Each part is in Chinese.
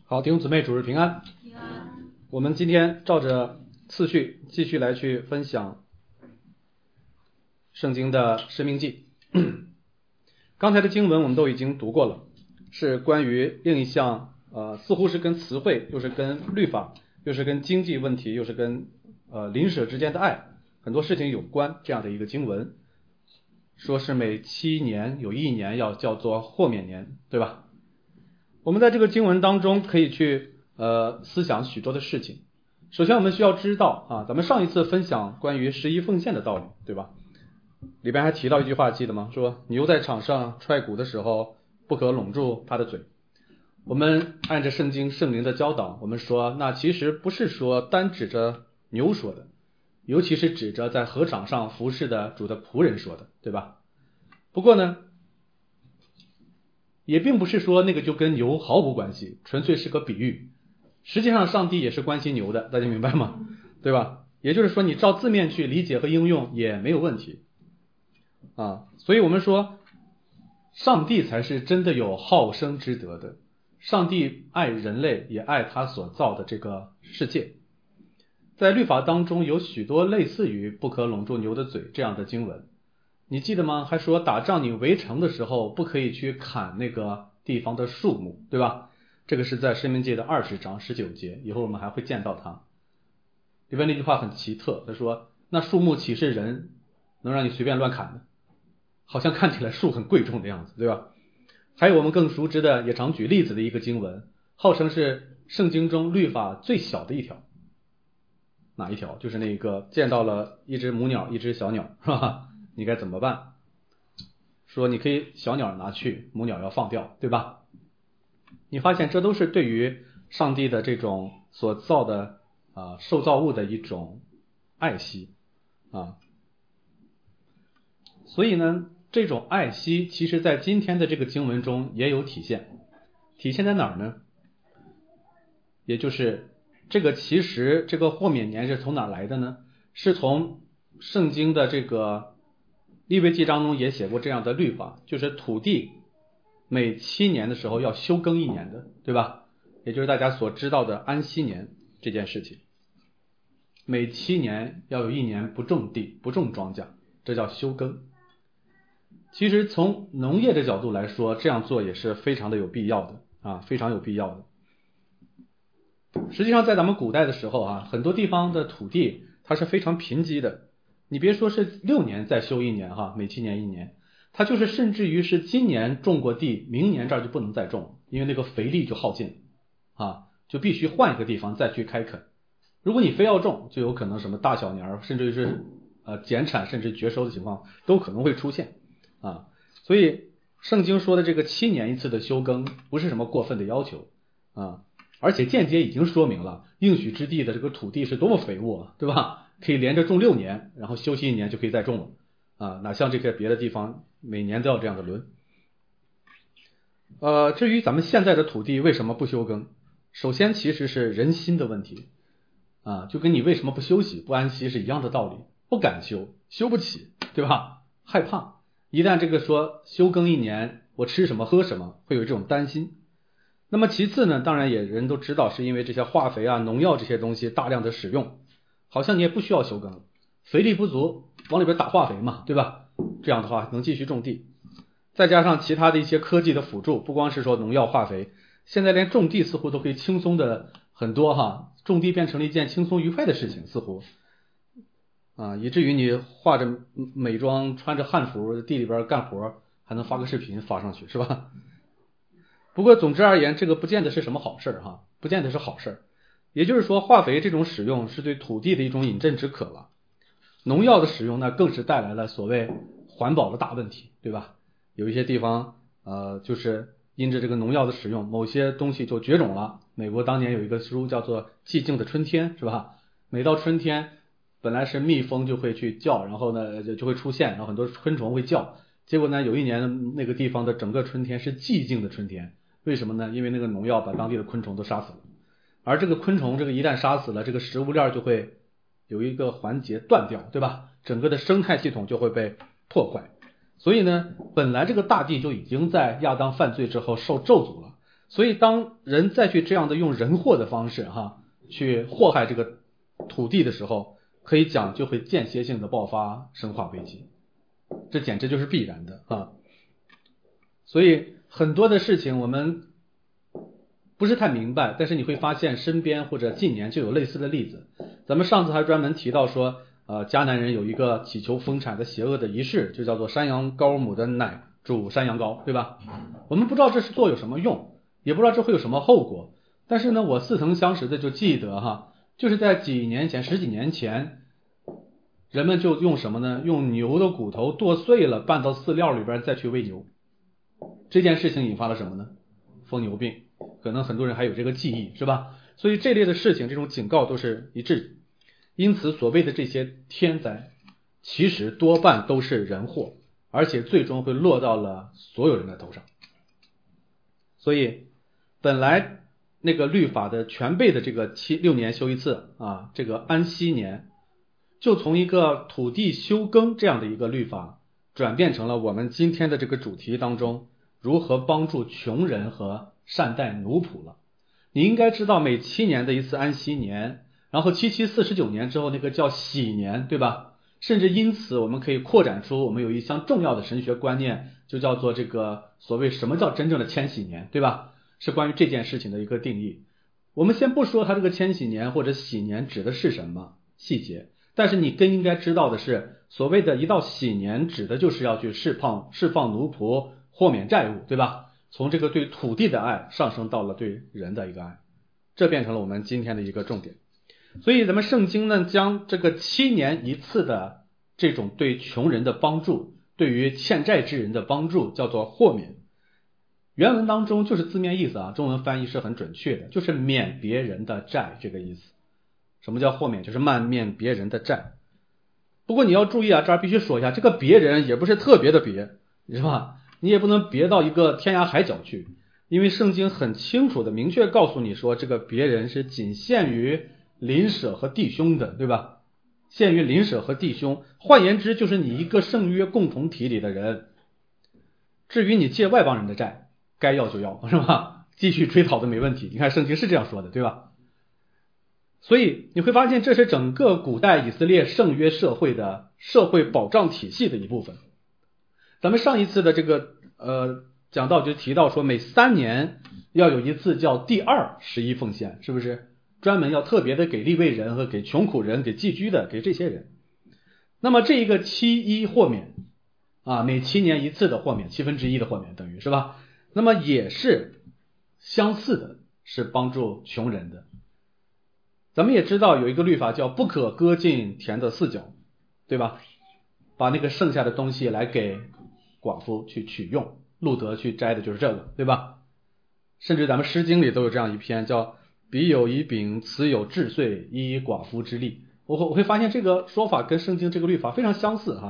好，弟兄姊妹，主日平安。 平安。 我们今天照着次序继续来去分享圣经的申命记。刚才的经文我们都已经读过了，是关于另一项似乎是跟词汇，又是跟律法，又是跟经济问题，又是跟邻舍之间的爱，很多事情有关这样的一个经文，说是每7年有1年要叫做豁免年，对吧？我们在这个经文当中可以去思想许多的事情。首先我们需要知道咱们上一次分享关于11奉献的道理，对吧？里边还提到一句话，记得吗？说牛在场上踹鼓的时候不可拢住它的嘴。我们按着圣经圣灵的教导，我们说那其实不是说单指着牛说的，尤其是指着在禾场上服侍的主的仆人说的，对吧？不过呢，也并不是说那个就跟牛毫无关系，纯粹是个比喻。实际上上帝也是关心牛的，大家明白吗？对吧？也就是说你照字面去理解和应用也没有问题所以我们说上帝才是真的有好生之德的，上帝爱人类也爱他所造的这个世界。在律法当中有许多类似于不可拢住牛的嘴这样的经文，你记得吗？还说打仗你围城的时候不可以去砍那个地方的树木，对吧？这个是在申命记的20章19节，以后我们还会见到它。里边那句话很奇特，他说那树木岂是人能让你随便乱砍的？好像看起来树很贵重的样子，对吧？还有我们更熟知的也常举例子的一个经文，号称是圣经中律法最小的一条。哪一条？就是那个见到了一只母鸟一只小鸟，是吧？你该怎么办？说你可以小鸟拿去，母鸟要放掉，对吧？你发现这都是对于上帝的这种所造的受造物的一种爱惜所以呢，这种爱惜其实在今天的这个经文中也有体现。体现在哪儿呢？也就是其实这个豁免年是从哪儿来的呢？是从圣经的这个利未记当中也写过这样的律法，就是土地每7年的时候要休耕1年的，对吧？也就是大家所知道的安息年这件事情，每7年要有1年不种地不种庄稼，这叫休耕。其实从农业的角度来说，这样做也是非常的有必要的非常有必要的。实际上在咱们古代的时候很多地方的土地它是非常贫瘠的，你别说是6年再休1年每7年1年，它就是甚至于是今年种过地，明年这儿就不能再种，因为那个肥力就耗尽就必须换一个地方再去开垦。如果你非要种，就有可能什么大小年甚至于是减产甚至绝收的情况都可能会出现所以圣经说的这个7年1次的休耕不是什么过分的要求而且间接已经说明了应许之地的这个土地是多么肥沃，对吧？可以连着种6年，然后休息1年就可以再种了哪像这些别的地方每年都要这样的轮。至于咱们现在的土地为什么不休耕，首先其实是人心的问题就跟你为什么不休息不安息是一样的道理，不敢休，休不起，对吧？害怕一旦这个说休耕1年我吃什么喝什么，会有这种担心。那么其次呢，当然也人都知道是因为这些化肥农药这些东西大量的使用，好像你也不需要休耕，肥力不足往里边打化肥嘛，对吧？这样的话能继续种地，再加上其他的一些科技的辅助，不光是说农药化肥，现在连种地似乎都可以轻松的很多种地变成了一件轻松愉快的事情，似乎以至于你化着美妆穿着汉服地里边干活还能发个视频发上去，是吧？不过总之而言，这个不见得是什么好事不见得是好事。也就是说化肥这种使用是对土地的一种饮鸩止渴了，农药的使用呢更是带来了所谓环保的大问题，对吧？有一些地方就是因着这个农药的使用，某些东西就绝种了。美国当年有一个书叫做《寂静的春天》，是吧？每到春天本来是蜜蜂就会去叫，然后呢就会出现，然后很多昆虫会叫，结果呢有一年那个地方的整个春天是寂静的春天。为什么呢？因为那个农药把当地的昆虫都杀死了，而这个昆虫一旦杀死了，这个食物链就会有一个环节断掉，对吧？整个的生态系统就会被破坏。所以呢本来这个大地就已经在亚当犯罪之后受咒诅了， 所以当人再去这样的用人祸的方式去祸害这个土地的时候，可以讲就会间歇性的爆发生化危机，这简直就是必然的所以很多的事情我们不是太明白，但是你会发现身边或者近年就有类似的例子。咱们上次还专门提到说迦南人有一个祈求丰产的邪恶的仪式，就叫做山羊羔母的奶煮山羊羔，对吧？我们不知道这是做有什么用，也不知道这会有什么后果，但是呢我似曾相识的就记得就是在几年前十几年前，人们就用什么呢？用牛的骨头剁碎了拌到饲料里边再去喂牛。这件事情引发了什么呢？疯牛病，可能很多人还有这个记忆，是吧？所以这类的事情，这种警告都是一致。因此所谓的这些天灾其实多半都是人祸，而且最终会落到了所有人的头上。所以本来那个律法的全备的这个6年修一次这个安息年，就从一个土地休耕这样的一个律法转变成了我们今天的这个主题当中如何帮助穷人和善待奴仆了。你应该知道每7年的一次安息年，然后749年之后那个叫喜年，对吧？甚至因此我们可以扩展出我们有一项重要的神学观念，就叫做这个所谓什么叫真正的千禧年，对吧？是关于这件事情的一个定义。我们先不说它这个千禧年或者喜年指的是什么细节，但是你更应该知道的是，所谓的一到喜年指的就是要去释放奴仆，豁免债务，对吧？从这个对土地的爱上升到了对人的一个爱，这变成了我们今天的一个重点。所以咱们圣经呢，将这个7年一次的这种对穷人的帮助，对于欠债之人的帮助叫做豁免。原文当中就是字面意思中文翻译是很准确的，就是免别人的债这个意思。什么叫豁免？就是免别人的债。不过你要注意这儿必须说一下，这个别人也不是特别的别，是吧？你也不能别到一个天涯海角去，因为圣经很清楚的明确告诉你说，这个别人是仅限于邻舍和弟兄的，对吧？限于邻舍和弟兄，换言之就是你一个圣约共同体里的人。至于你借外邦人的债，该要就要，是吧？继续追讨的没问题。你看圣经是这样说的，对吧？所以你会发现这是整个古代以色列圣约社会的社会保障体系的一部分。咱们上一次的这个讲到就提到说，每3年要有一次叫第2十一奉献，是不是？专门要特别的给利未人和给穷苦人，给寄居的，给这些人。那么这一个7-1豁免每7年一次的豁免，1/7的豁免等于是吧？那么也是相似的，是帮助穷人的。咱们也知道有一个律法叫不可割尽田的4角，对吧？把那个剩下的东西来给寡妇去取用，路德去摘的就是这个，对吧？甚至咱们诗经里都有这样一篇叫彼有一饼，此有治岁，依寡妇之力。我会发现这个说法跟圣经这个律法非常相似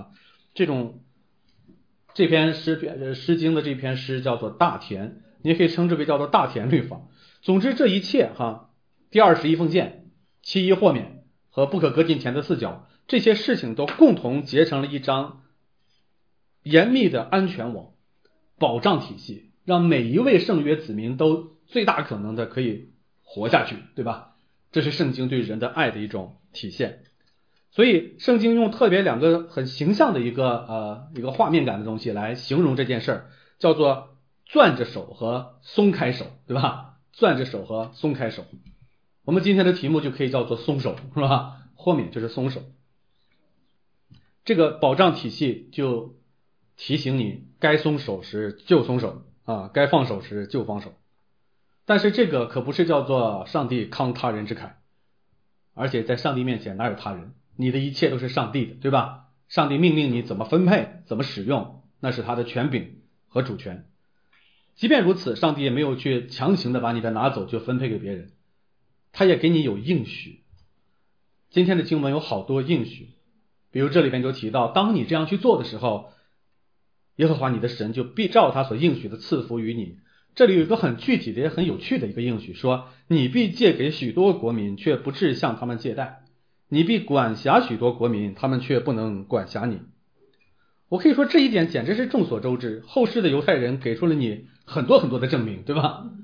这篇诗经的这篇诗叫做大田，你也可以称之为叫做大田律法。总之这一切第2十一奉献、7-1豁免和不可割尽田的4角，这些事情都共同结成了一张严密的安全网保障体系，让每一位圣约子民都最大可能的可以活下去，对吧？这是圣经对人的爱的一种体现。所以圣经用特别2个很形象的一个画面感的东西来形容这件事儿，叫做攥着手和松开手，对吧？攥着手和松开手。我们今天的题目就可以叫做松手，是吧？豁免就是松手。这个保障体系就提醒你该松手时就松手该放手时就放手。但是这个可不是叫做上帝慷他人之慨，而且在上帝面前哪有他人？你的一切都是上帝的，对吧？上帝命令你怎么分配怎么使用，那是他的权柄和主权。即便如此，上帝也没有去强行的把你的拿走就分配给别人，他也给你有应许。今天的经文有好多应许，比如这里边就提到，当你这样去做的时候，耶和华你的神就必照他所应许的赐福于你。这里有一个很具体的也很有趣的一个应许，说你必借给许多国民，却不致向他们借贷；你必管辖许多国民，他们却不能管辖你。我可以说这一点简直是众所周知，后世的犹太人给出了你很多很多的证明，对吧？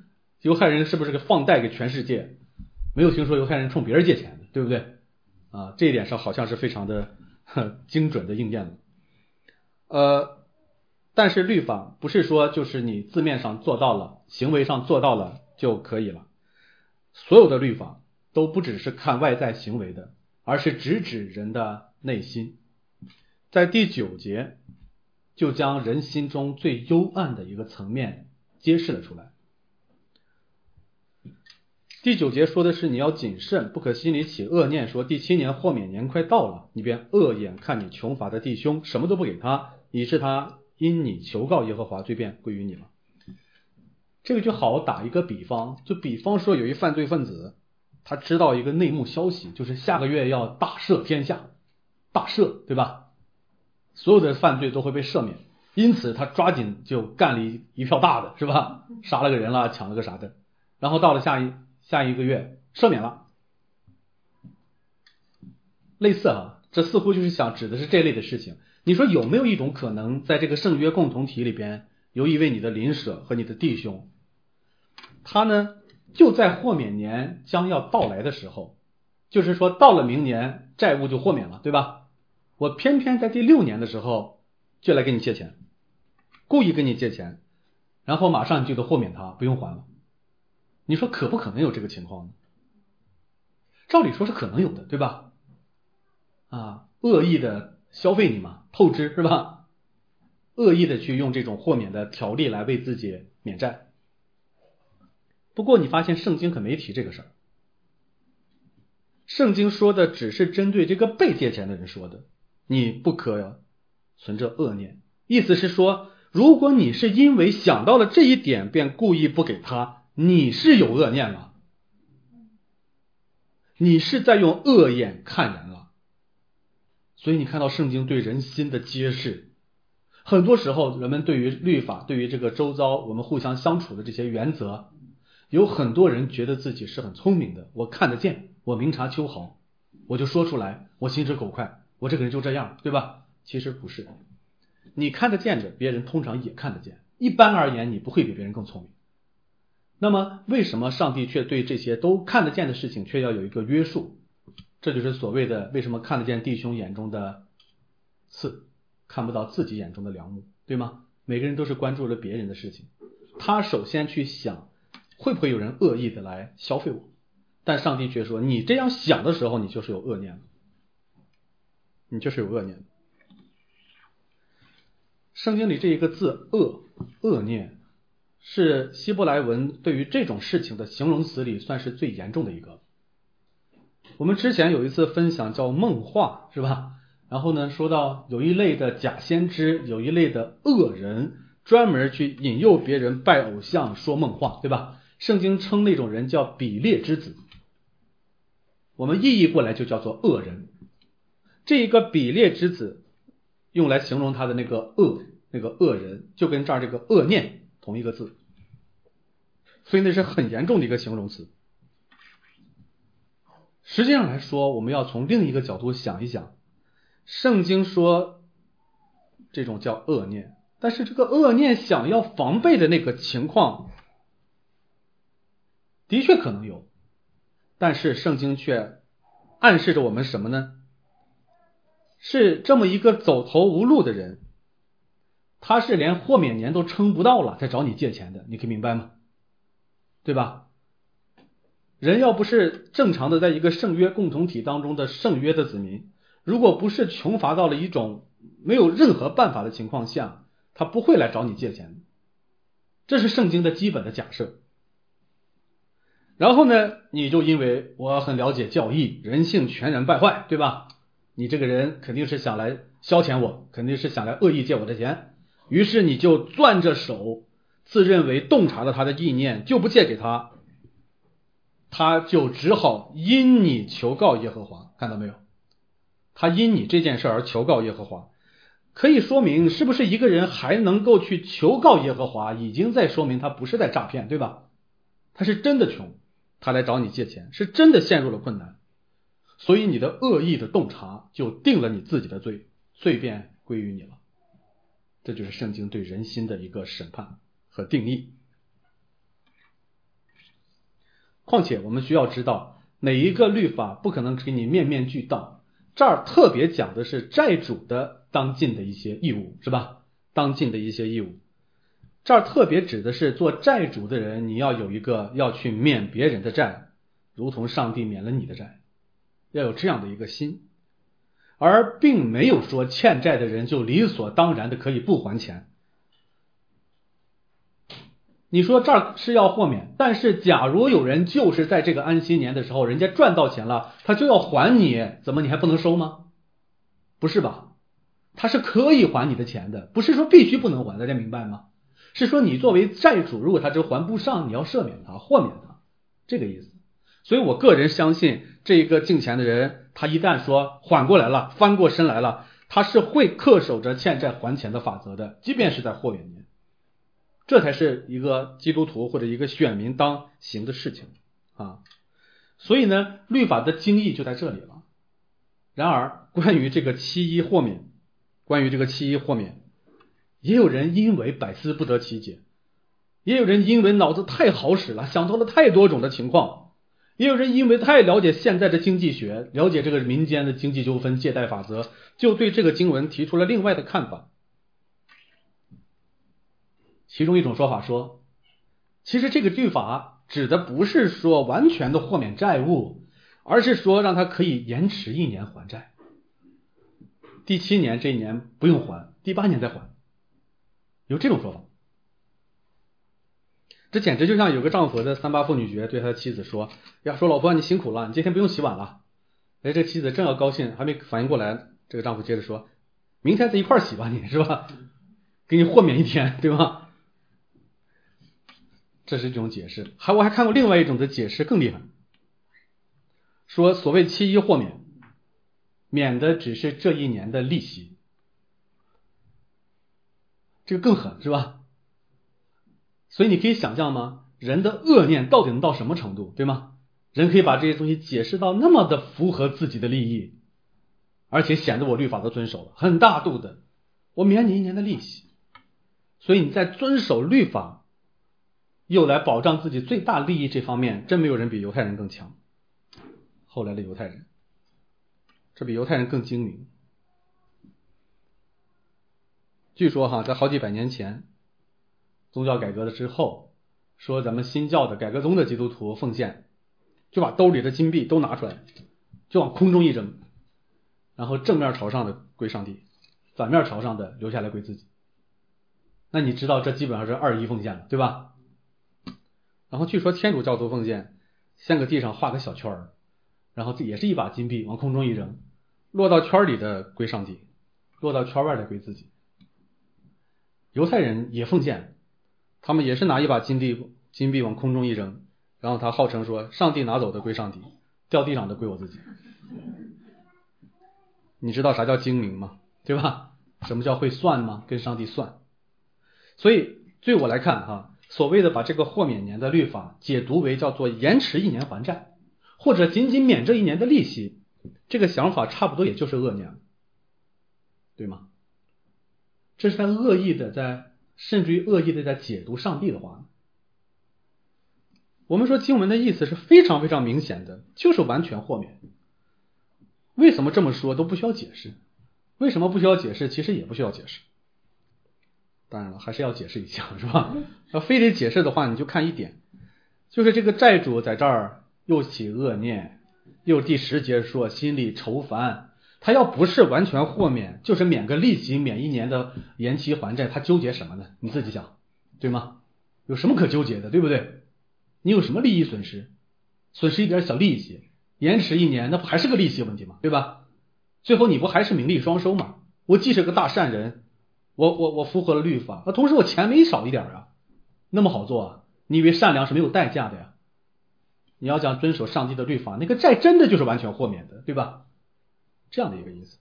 犹太人是不是给放贷给全世界？没有听说犹太人冲别人借钱的，对不对？啊，这一点上好像是非常的精准的应验了。但是律法不是说就是你字面上做到了，行为上做到了就可以了。所有的律法都不只是看外在行为的，而是直指人的内心。在第9节就将人心中最幽暗的一个层面揭示了出来。第9节说的是你要谨慎，不可心里起恶念，说第7年豁免年快到了，你便恶眼看你穷乏的弟兄，什么都不给他，以致他因你求告耶和华，罪便归于你了。这个就好打一个比方，就比方说有一犯罪分子，他知道一个内幕消息，就是下个月要大赦天下，大赦，对吧？所有的犯罪都会被赦免，因此他抓紧就干了一票大的，是吧？杀了个人了，抢了个啥的，然后到了下一个月赦免了。类似这似乎就是想指的是这类的事情。你说有没有一种可能，在这个圣约共同体里边，有一位你的邻舍和你的弟兄，他呢就在豁免年将要到来的时候，就是说到了明年债务就豁免了，对吧？我偏偏在第6年的时候就来跟你借钱，故意跟你借钱，然后马上就得豁免他，不用还了。你说可不可能有这个情况呢？照理说是可能有的，对吧？恶意的消费你嘛，透支是吧？恶意的去用这种豁免的条例来为自己免债。不过你发现圣经可没提这个事儿，圣经说的只是针对这个被借钱的人说的，你不可存着恶念，意思是说，如果你是因为想到了这一点便故意不给他，你是有恶念了，你是在用恶眼看人了。所以你看到圣经对人心的揭示，很多时候人们对于律法，对于这个周遭我们互相相处的这些原则，有很多人觉得自己是很聪明的，我看得见，我明察秋毫，我就说出来，我心直口快，我这个人就这样，对吧？其实不是，你看得见的别人通常也看得见，一般而言你不会比别人更聪明。那么为什么上帝却对这些都看得见的事情却要有一个约束？这就是所谓的为什么看得见弟兄眼中的刺，看不到自己眼中的梁木，对吗？每个人都是关注了别人的事情，他首先去想会不会有人恶意的来消费我，但上帝却说你这样想的时候，你就是有恶念了，你就是有恶念。圣经里这一个字恶念是希伯来文对于这种事情的形容词里算是最严重的一个。我们之前有一次分享叫梦话，是吧？然后呢，说到有一类的假先知，有一类的恶人，专门去引诱别人拜偶像说梦话，对吧？圣经称那种人叫比列之子，我们意译过来就叫做恶人。这一个比列之子用来形容他的那个恶人，就跟这儿这个恶念同一个字，所以那是很严重的一个形容词。实际上来说，我们要从另一个角度想一想，圣经说这种叫恶念，但是这个恶念想要防备的那个情况的确可能有，但是圣经却暗示着我们什么呢？是这么一个走投无路的人，他是连豁免年都撑不到了才找你借钱的，你可以明白吗？对吧？人要不是正常的在一个圣约共同体当中的圣约的子民，如果不是穷乏到了一种没有任何办法的情况下，他不会来找你借钱，这是圣经的基本的假设。然后呢，你就因为我很了解教义，人性全然败坏，对吧？你这个人肯定是想来消遣我，肯定是想来恶意借我的钱，于是你就攥着手，自认为洞察了他的意念，就不借给他，他就只好因你求告耶和华，看到没有？他因你这件事而求告耶和华，可以说明是不是一个人还能够去求告耶和华，已经在说明他不是在诈骗，对吧？他是真的穷，他来找你借钱，是真的陷入了困难，所以你的恶意的洞察就定了你自己的罪，罪便归于你了。这就是圣经对人心的一个审判和定义。 况且我们需要知道，每一个律法不可能给你面面俱到，这儿特别讲的是债主的当尽的一些义务，是吧？当尽的一些义务，这儿特别指的是做债主的人，你要有一个要去免别人的债，如同上帝免了你的债，要有这样的一个心，而并没有说欠债的人就理所当然的可以不还钱。你说这儿是要豁免，但是假如有人就是在这个安息年的时候，人家赚到钱了，他就要还你，怎么你还不能收吗？不是吧？他是可以还你的钱的，不是说必须不能还，大家明白吗？是说你作为债主，如果他这还不上，你要赦免他，豁免他，这个意思。所以我个人相信，这个敬钱的人，他一旦说缓过来了，翻过身来了，他是会恪守着欠债还钱的法则的，即便是在豁免年。这才是一个基督徒或者一个选民当行的事情啊。所以呢，律法的精义就在这里了。然而，关于这个七一豁免，也有人因为百思不得其解，也有人因为脑子太好使了，想到了太多种的情况，也有人因为太了解现在的经济学，了解这个民间的经济纠纷、借贷法则，就对这个经文提出了另外的看法。其中一种说法说，其实这个律法指的不是说完全的豁免债务，而是说让他可以延迟1年还债，第7年这一年不用还，第8年再还，有这种说法。这简直就像有个丈夫的3八妇女节对他的妻子说，呀，说老婆你辛苦了，你今天不用洗碗了。哎，这妻子正要高兴，还没反应过来，这个丈夫接着说，明天再一块洗吧，你是吧？给你豁免1天，对吧？这是一种解释。我还看过另外一种的解释更厉害，说所谓七一豁免，免的只是这一年的利息，这个更狠，是吧？所以你可以想象吗？人的恶念到底能到什么程度，对吗？人可以把这些东西解释到那么的符合自己的利益，而且显得我律法都遵守了，很大度的，我免你1年的利息。所以你在遵守律法又来保障自己最大利益这方面，真没有人比犹太人更强。后来的犹太人，这比犹太人更精明。据说在好几百年前，宗教改革的之后，说咱们新教的改革宗的基督徒奉献，就把兜里的金币都拿出来，就往空中一扔，然后正面朝上的归上帝，反面朝上的留下来归自己。那你知道这基本上是2一奉献了，对吧？然后据说天主教徒奉献，先搁地上画个小圈儿，然后也是一把金币往空中一扔，落到圈里的归上帝，落到圈外的归自己。犹太人也奉献，他们也是拿一把金币往空中一扔，然后他号称说上帝拿走的归上帝，掉地上的归我自己。你知道啥叫精明吗？对吧？什么叫会算吗？跟上帝算。所以对我来看所谓的把这个豁免年的律法解读为叫做延迟1年还债，或者仅仅免这1年的利息，这个想法差不多也就是恶念了，对吗？这是在恶意的甚至于恶意的在解读上帝的话。我们说经文的意思是非常非常明显的，就是完全豁免。为什么这么说都不需要解释？为什么不需要解释？其实也不需要解释。当然了，还是要解释一下，是吧？要非得解释的话，你就看一点，就是这个债主在这儿又起恶念，又第10节说心里愁烦，他要不是完全豁免，就是免个利息，免1年的延期还债，他纠结什么呢？你自己想，对吗？有什么可纠结的，对不对？你有什么利益损失？损失一点小利息，延迟1年，那不还是个利息问题吗？对吧？最后你不还是名利双收吗？我既是个大善人，我符合了律法，同时我钱没少一点啊，那么好做啊？你以为善良是没有代价的呀？你要讲遵守上帝的律法，那个债真的就是完全豁免的，对吧？这样的一个意思。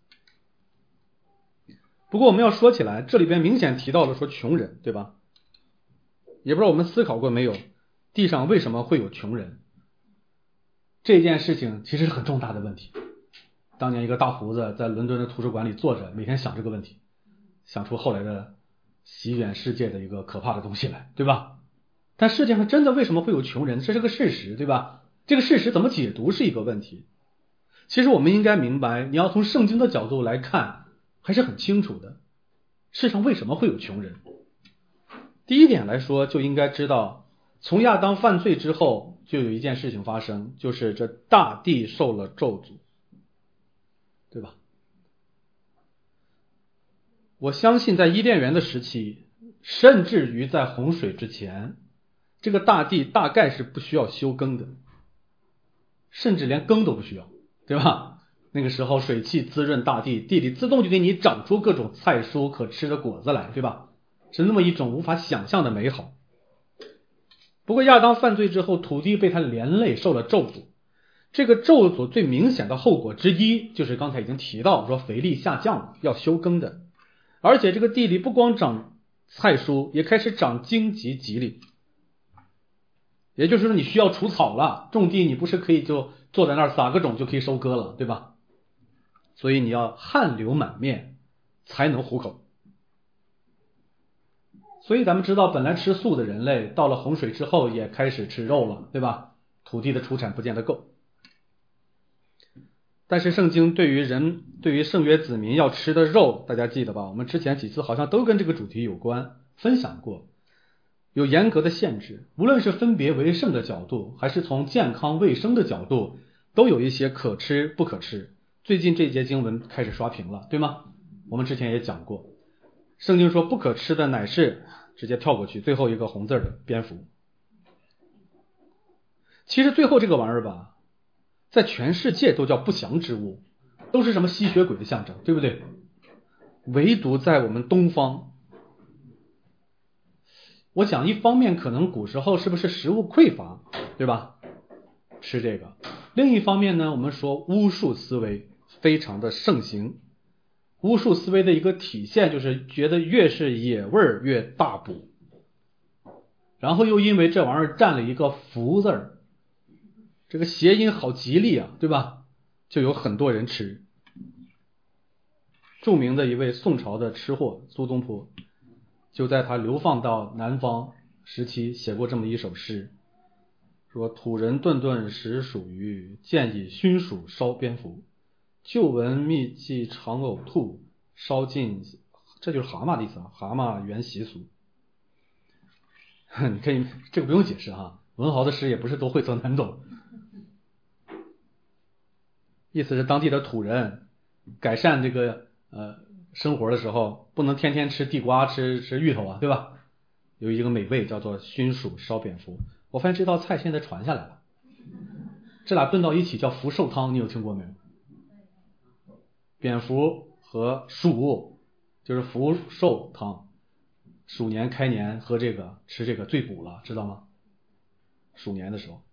不过我们要说起来，这里边明显提到了说穷人，对吧？也不知道我们思考过没有，地上为什么会有穷人？这件事情其实是很重大的问题。当年一个大胡子在伦敦的图书馆里坐着，每天想这个问题，想出后来的席卷世界的一个可怕的东西来，对吧？ 但世界上真的为什么会有穷人？这是个事实，对吧？这个事实怎么解读是一个问题。其实我们应该明白，你要从圣经的角度来看，还是很清楚的。世上为什么会有穷人？第一点来说，就应该知道，从亚当犯罪之后，就有一件事情发生，就是这大地受了咒诅，对吧？我相信在伊甸园的时期，甚至于在洪水之前，这个大地大概是不需要休耕的，甚至连耕都不需要，对吧？那个时候水汽滋润大地，地里自动就给你长出各种菜蔬可吃的果子来，对吧？是那么一种无法想象的美好。不过亚当犯罪之后，土地被他连累受了咒诅，这个咒诅最明显的后果之一，就是刚才已经提到说肥力下降了，要休耕的。而且这个地里不光长菜蔬，也开始长荆棘棘藜，也就是说你需要除草了，种地你不是可以就坐在那儿撒个种就可以收割了，对吧？所以你要汗流满面才能糊口。所以咱们知道，本来吃素的人类到了洪水之后也开始吃肉了，对吧？土地的出产不见得够。但是圣经对于圣约子民要吃的肉，大家记得吧？我们之前几次好像都跟这个主题有关，分享过。有严格的限制，无论是分别为圣的角度，还是从健康卫生的角度，都有一些可吃不可吃。最近这节经文开始刷屏了，对吗？我们之前也讲过，圣经说不可吃的乃是，直接跳过去，最后一个红字的蝙蝠。其实最后这个玩意儿吧，在全世界都叫不祥之物，都是什么吸血鬼的象征，对不对？唯独在我们东方，我讲一方面可能古时候是不是食物匮乏，对吧？吃这个。另一方面呢，我们说巫术思维非常的盛行。巫术思维的一个体现就是觉得越是野味儿越大补，然后又因为这玩意儿占了一个福字儿，这个谐音好吉利啊，对吧？就有很多人吃。著名的一位宋朝的吃货苏东坡，就在他流放到南方时期写过这么一首诗，说土人顿顿食鼠鱼，见以熏鼠烧蝙蝠，旧闻秘技常呕吐，烧尽，这就是蛤蟆的意思啊，蛤蟆原习俗。你可以这个不用解释啊，文豪的诗也不是都晦涩难懂。意思是当地的土人改善这个生活的时候，不能天天吃地瓜吃芋头啊，对吧？有一个美味叫做熏鼠烧蝙蝠，我发现这道菜现在传下来了，这俩炖到一起叫福寿汤，你有听过没有？蝙蝠和鼠就是福寿汤，鼠年开年喝这个吃这个最补了，知道吗？鼠年的时候。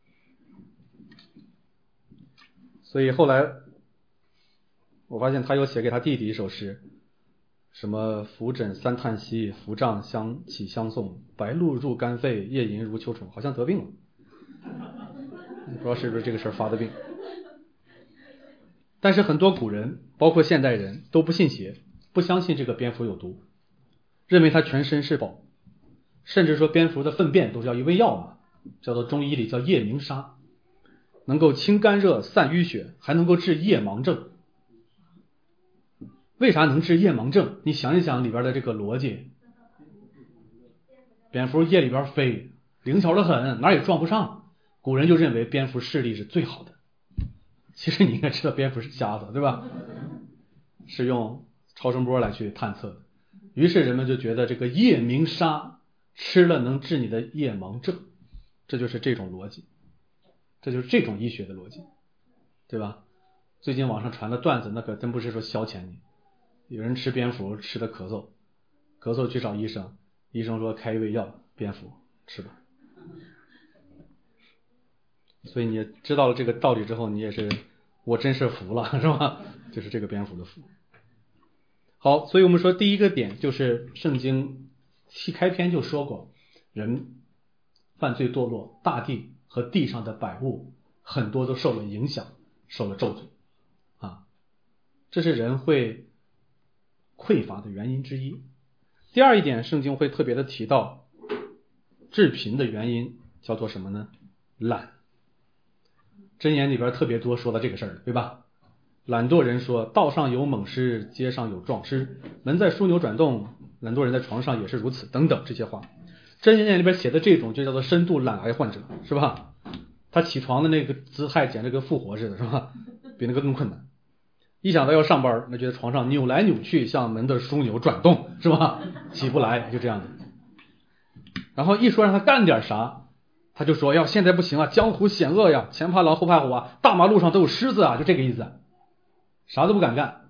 所以后来我发现他又写给他弟弟一首诗，什么扶枕三叹息，扶杖相起相送，白露入肝肺，夜吟如秋虫，好像得病了，不知道是不是这个事儿发的病。但是很多古人包括现代人都不信邪，不相信这个蝙蝠有毒，认为它全身是宝，甚至说蝙蝠的粪便都是要一味药嘛，叫做中医里叫夜明砂，能够清肝热散淤血，还能够治夜盲症。为啥能治夜盲症？你想一想里边的这个逻辑，蝙蝠夜里边飞，灵巧的很，哪也撞不上，古人就认为蝙蝠视力是最好的。其实你应该知道蝙蝠是瞎子，对吧？是用超声波来去探测的。于是人们就觉得这个夜明砂吃了能治你的夜盲症，这就是这种逻辑，这就是这种医学的逻辑，对吧？最近网上传的段子，那可真不是说消遣你。有人吃蝙蝠吃的咳嗽去找医生，医生说开一味药，蝙蝠吃吧。所以你知道了这个道理之后，你也是我真是服了，是吧？就是这个蝙蝠的福。好，所以我们说第一个点就是圣经一开篇就说过，人犯罪堕落，大地和地上的百物很多都受了影响，受了咒诅啊，这是人会匮乏的原因之一。第二一点，圣经会特别的提到致贫的原因叫做什么呢？懒。箴言里边特别多说到这个事儿，对吧？懒惰人说，道上有猛狮，街上有壮狮，门在枢纽转动，懒惰人在床上也是如此，等等这些话。箴言里边写的这种就叫做深度懒癌患者，是吧？他起床的那个姿态简直跟复活似的，是吧？比那个更困难。一想到要上班，那就在床上扭来扭去，像门的枢纽转动，是吧？起不来，就这样的。然后一说让他干点啥，他就说现在不行啊，江湖险恶呀，前怕狼后怕虎啊，大马路上都有狮子啊，就这个意思，啥都不敢干。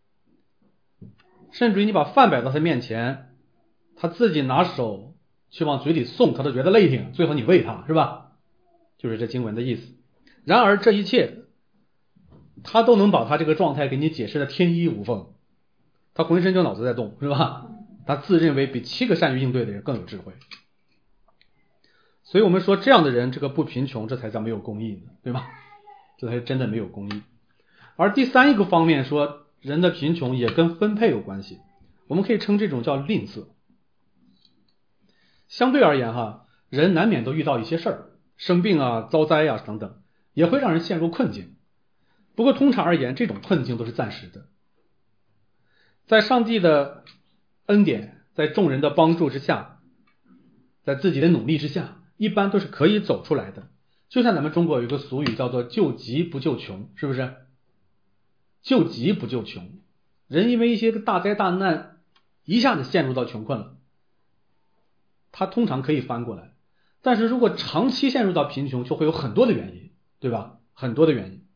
甚至于你把饭摆到他面前，他自己拿手去往嘴里送，他都觉得累挺，最好你喂他，是吧？就是这经文的意思。然而这一切他都能把他这个状态给你解释的天衣无缝，他浑身就脑子在动，是吧？他自认为比7个善于应对的人更有智慧。所以我们说这样的人，这个不贫穷，这才叫没有公义呢，对吧？这才真的没有公义。而第三一个方面说，人的贫穷也跟分配有关系，我们可以称这种叫吝啬。相对而言人难免都遇到一些事儿，生病啊、遭灾啊等等，也会让人陷入困境。不过通常而言，这种困境都是暂时的。在上帝的恩典，在众人的帮助之下，在自己的努力之下，一般都是可以走出来的。就像咱们中国有一个俗语叫做救急不救穷，是不是？救急不救穷，人因为一些大灾大难一下子陷入到穷困了，他通常可以翻过来。但是如果长期陷入到贫穷，就会有很多的原因，对吧？很多的原因。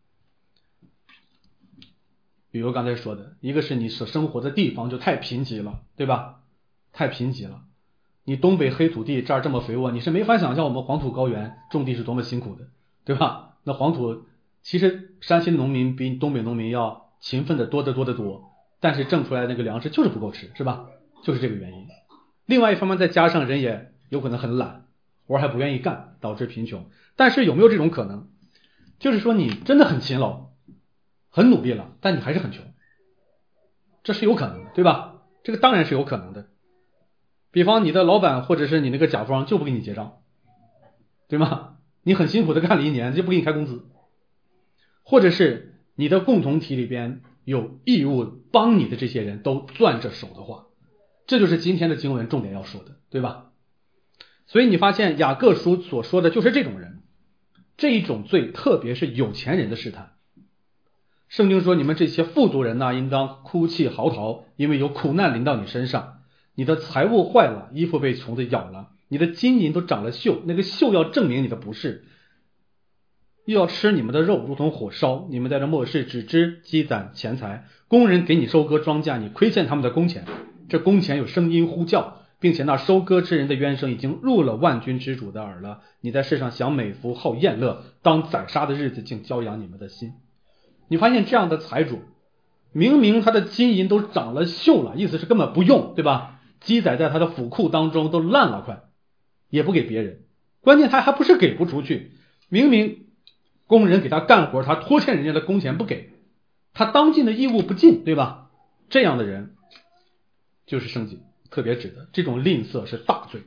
比如刚才说的，一个是你所生活的地方就太贫瘠了，对吧？太贫瘠了。你东北黑土地这儿这么肥沃，你是没法想象我们黄土高原种地是多么辛苦的，对吧？那黄土其实山西农民比东北农民要勤奋的多得多得多，但是挣出来的那个粮食就是不够吃，是吧？就是这个原因。另外一方面再加上人也有可能很懒，活还不愿意干，导致贫穷。但是有没有这种可能，就是说你真的很勤劳很努力了，但你还是很穷，这是有可能的，对吧？这个当然是有可能的。比方你的老板或者是你那个甲方就不给你结账，对吗？你很辛苦的干了1年就不给你开工资，或者是你的共同体里边有义务帮你的这些人都攥着手的话，这就是今天的经文重点要说的，对吧？所以你发现雅各书所说的就是这种人，这一种罪特别是有钱人的试探。圣经说你们这些富足人应当哭泣嚎啕，因为有苦难临到你身上，你的财物坏了，衣服被虫子咬了，你的金银都长了锈，那个锈要证明你的不是，又要吃你们的肉如同火烧，你们在这末世只知积攒钱财，工人给你收割庄稼，你亏欠他们的工钱，这工钱有声音呼叫，并且那收割之人的冤声已经入了万军之主的耳了。你在世上享美福好宴乐，当宰杀的日子竟教养你们的心。你发现这样的财主，明明他的金银都长了锈了，意思是根本不用，对吧？积载在他的府库当中都烂了快，也不给别人，关键他还不是给不出去，明明工人给他干活，他拖欠人家的工钱不给，他当尽的义务不尽，对吧？这样的人就是圣经特别指的，这种吝啬是大罪，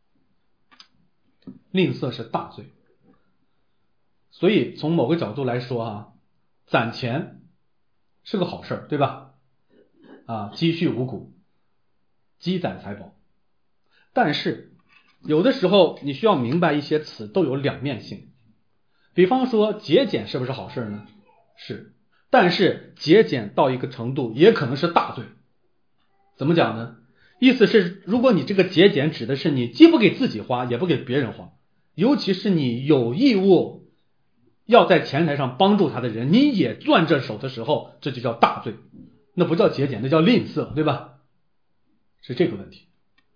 吝啬是大罪。所以从某个角度来说攒钱是个好事，对吧？积蓄五谷，积攒财宝。但是有的时候你需要明白一些词都有两面性。比方说节俭是不是好事呢？是，但是节俭到一个程度也可能是大罪。怎么讲呢？意思是如果你这个节俭指的是你既不给自己花也不给别人花，尤其是你有义务要在钱财上帮助他的人你也攥着手的时候，这就叫大罪，那不叫节俭，那叫吝啬，对吧？是这个问题。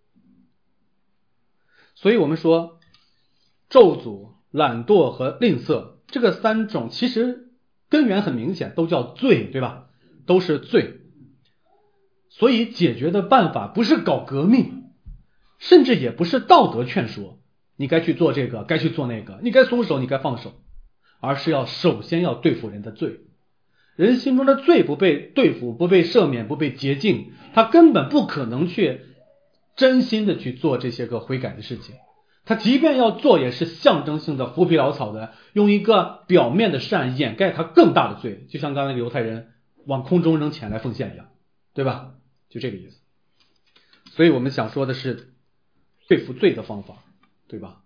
所以我们说咒诅、懒惰和吝啬这个3种其实根源很明显，都叫罪，对吧？都是罪。所以解决的办法不是搞革命，甚至也不是道德劝说，你该去做这个，该去做那个，你该松手，你该放手，而是首先要对付人的罪。人心中的罪不被对付，不被赦免，不被洁净，他根本不可能去真心的去做这些个悔改的事情， 他即便要做，也是象征性的浮皮潦草的，用一个表面的善掩盖他更大的罪，就像刚才那个犹太人往空中扔钱来奉献一样，对吧？就这个意思。所以我们想说的是对付罪的方法，对吧？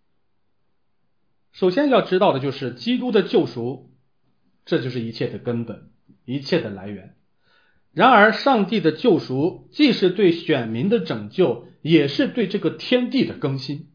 首先要知道的就是基督的救赎，这就是一切的根本，一切的来源。然而上帝的救赎既是对选民的拯救，也是对这个天地的更新。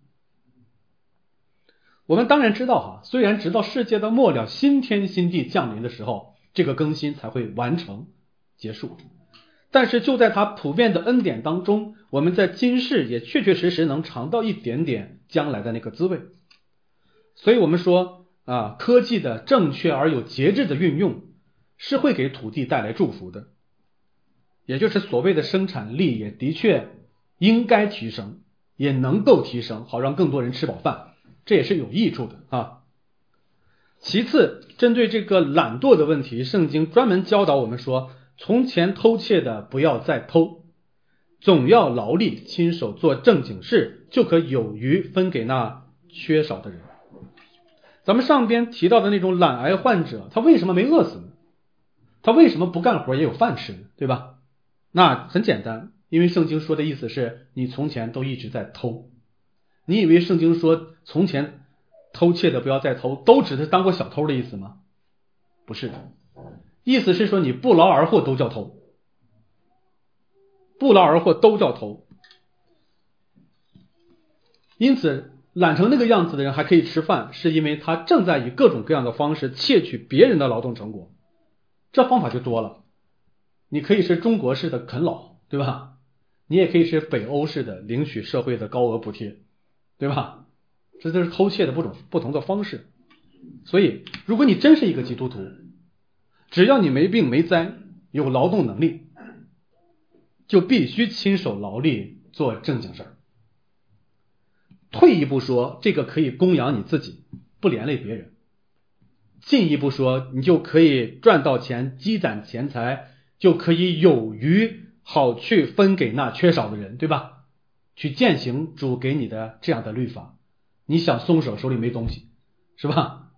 我们当然知道虽然直到世界的末了，新天新地降临的时候，这个更新才会完成结束，但是就在它普遍的恩典当中，我们在今世也确确实实能尝到一点点将来的那个滋味。所以我们说科技的正确而有节制的运用是会给土地带来祝福的，也就是所谓的生产力也的确应该提升，也能够提升，好让更多人吃饱饭，这也是有益处的其次，针对这个懒惰的问题，圣经专门教导我们说，从前偷窃的不要再偷，总要劳力亲手做正经事，就可有余分给那缺少的人。咱们上边提到的那种懒癌患者，他为什么没饿死呢？他为什么不干活也有饭吃呢？对吧？那很简单，因为圣经说的意思是你从前都一直在偷。你以为圣经说从前偷窃的不要再偷，都只是当过小偷的意思吗？不是的，意思是说你不劳而获都叫偷，不劳而获都叫偷。因此懒成那个样子的人还可以吃饭，是因为他正在以各种各样的方式窃取别人的劳动成果。这方法就多了，你可以是中国式的啃老，对吧？你也可以是北欧式的领取社会的高额补贴，对吧？这都是偷窃的不同的方式。所以如果你真是一个基督徒，只要你没病没灾，有劳动能力，就必须亲手劳力做正经事儿。退一步说，这个可以供养你自己，不连累别人。进一步说，你就可以赚到钱，积攒钱财，就可以有余，好去分给那缺少的人，对吧？去践行主给你的这样的律法。你想松手，手里没东西，是吧？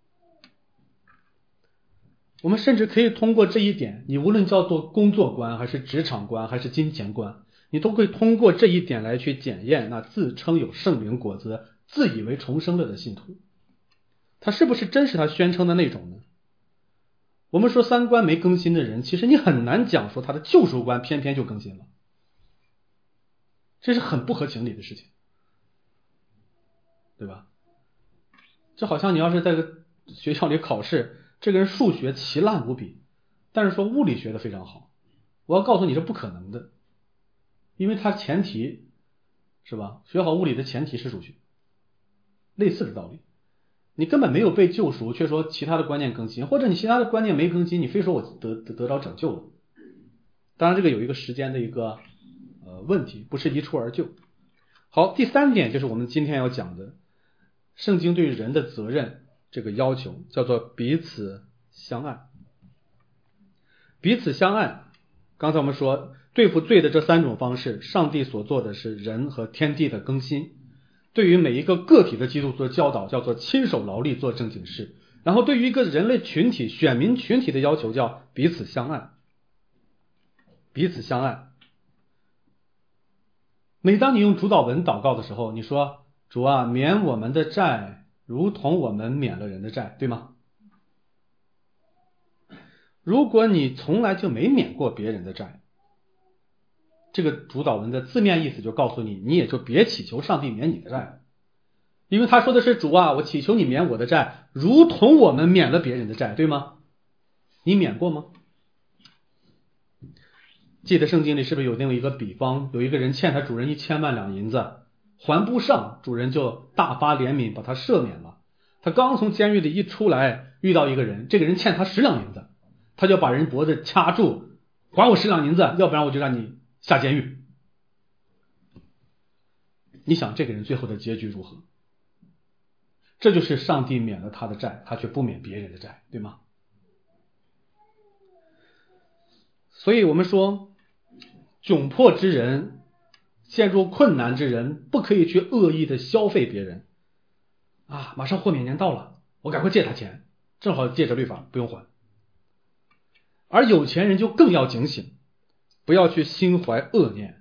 我们甚至可以通过这一点，你无论叫做工作观，还是职场观，还是金钱观，你都会通过这一点来去检验那自称有圣灵果子、自以为重生了的信徒，他是不是真是他宣称的那种呢？我们说三观没更新的人，其实你很难讲说他的救赎观偏偏就更新了，这是很不合情理的事情，对吧？就好像你要是在个学校里考试，这个人数学奇烂无比，但是说物理学的非常好，我要告诉你这不可能的，因为他前提是吧，学好物理的前提是数学，类似的道理。你根本没有被救赎，却说其他的观念更新，或者你其他的观念没更新，你非说我得到拯救了。当然这个有一个时间的一个问题，不是一蹴而就。好，第三点就是我们今天要讲的圣经对人的责任这个要求，叫做彼此相爱。彼此相爱，刚才我们说对付罪的这三种方式，上帝所做的是人和天地的更新。对于每一个个体的基督徒的教导叫做亲手劳力做正经事，然后对于一个人类群体、选民群体的要求叫彼此相爱。彼此相爱，每当你用主祷文祷告的时候，你说主啊，免我们的债如同我们免了人的债，对吗？如果你从来就没免过别人的债，这个主祷文的字面意思就告诉你，你也就别祈求上帝免你的债了，因为他说的是主啊，我祈求你免我的债如同我们免了别人的债，对吗？你免过吗？记得圣经里是不是有那么一个比方，有一个人欠他主人1000万两银子还不上，主人就大发怜悯把他赦免了。他刚从监狱里一出来，遇到一个人，这个人欠他10两银子，他就把人脖子掐住，还我10两银子，要不然我就让你下监狱。你想这个人最后的结局如何？这就是上帝免了他的债，他却不免别人的债，对吗？所以我们说窘迫之人陷入困难之人不可以去恶意的消费别人啊，马上豁免年到了，我赶快借他钱，正好借着律法不用还。而有钱人就更要警醒，不要去心怀恶念，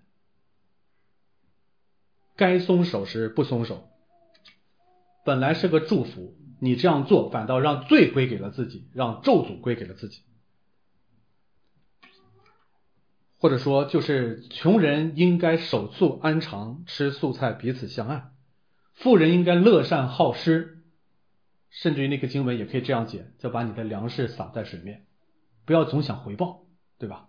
该松手时不松手，本来是个祝福，你这样做反倒让罪归给了自己，让咒诅归给了自己。或者说就是穷人应该守素安常，吃素菜彼此相爱，富人应该乐善好施，甚至于那个经文也可以这样解，就把你的粮食撒在水面，不要总想回报，对吧？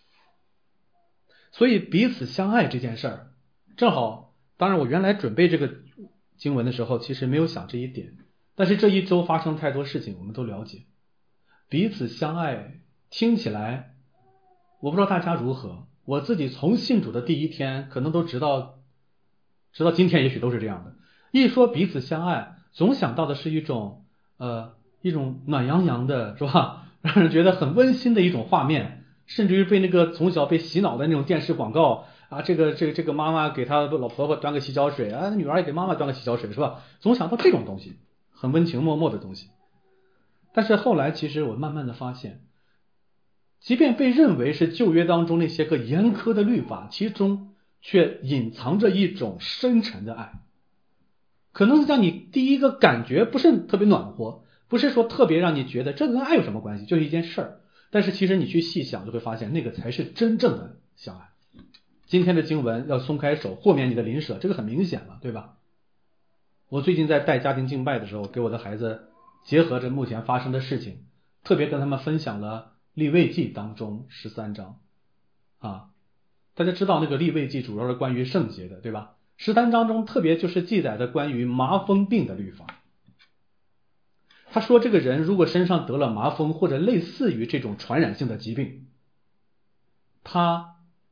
所以彼此相爱这件事儿，正好，当然我原来准备这个经文的时候其实没有想这一点，但是这一周发生太多事情我们都了解，彼此相爱听起来我不知道大家如何，我自己从信主的第一天可能都直到今天也许都是这样的，一说彼此相爱总想到的是一种暖洋洋的是吧，让人觉得很温馨的一种画面，甚至于被那个从小被洗脑的那种电视广告啊，这个妈妈给她老婆婆端个洗脚水啊，女儿也给妈妈端个洗脚水是吧，总想到这种东西，很温情脉脉的东西。但是后来其实我慢慢的发现，即便被认为是旧约当中那些个严苛的律法，其中却隐藏着一种深沉的爱，可能让你第一个感觉不是特别暖和，不是说特别让你觉得这跟爱有什么关系，就是一件事儿，但是其实你去细想就会发现那个才是真正的相爱。今天的经文要松开手豁免你的邻舍，这个很明显了，对吧？我最近在带家庭敬拜的时候，给我的孩子结合着目前发生的事情，特别跟他们分享了利未记当中13章啊，大家知道那个利未记主要是关于圣洁的，对吧？13章中特别就是记载的关于麻风病的律法。他说这个人如果身上得了麻风或者类似于这种传染性的疾病，他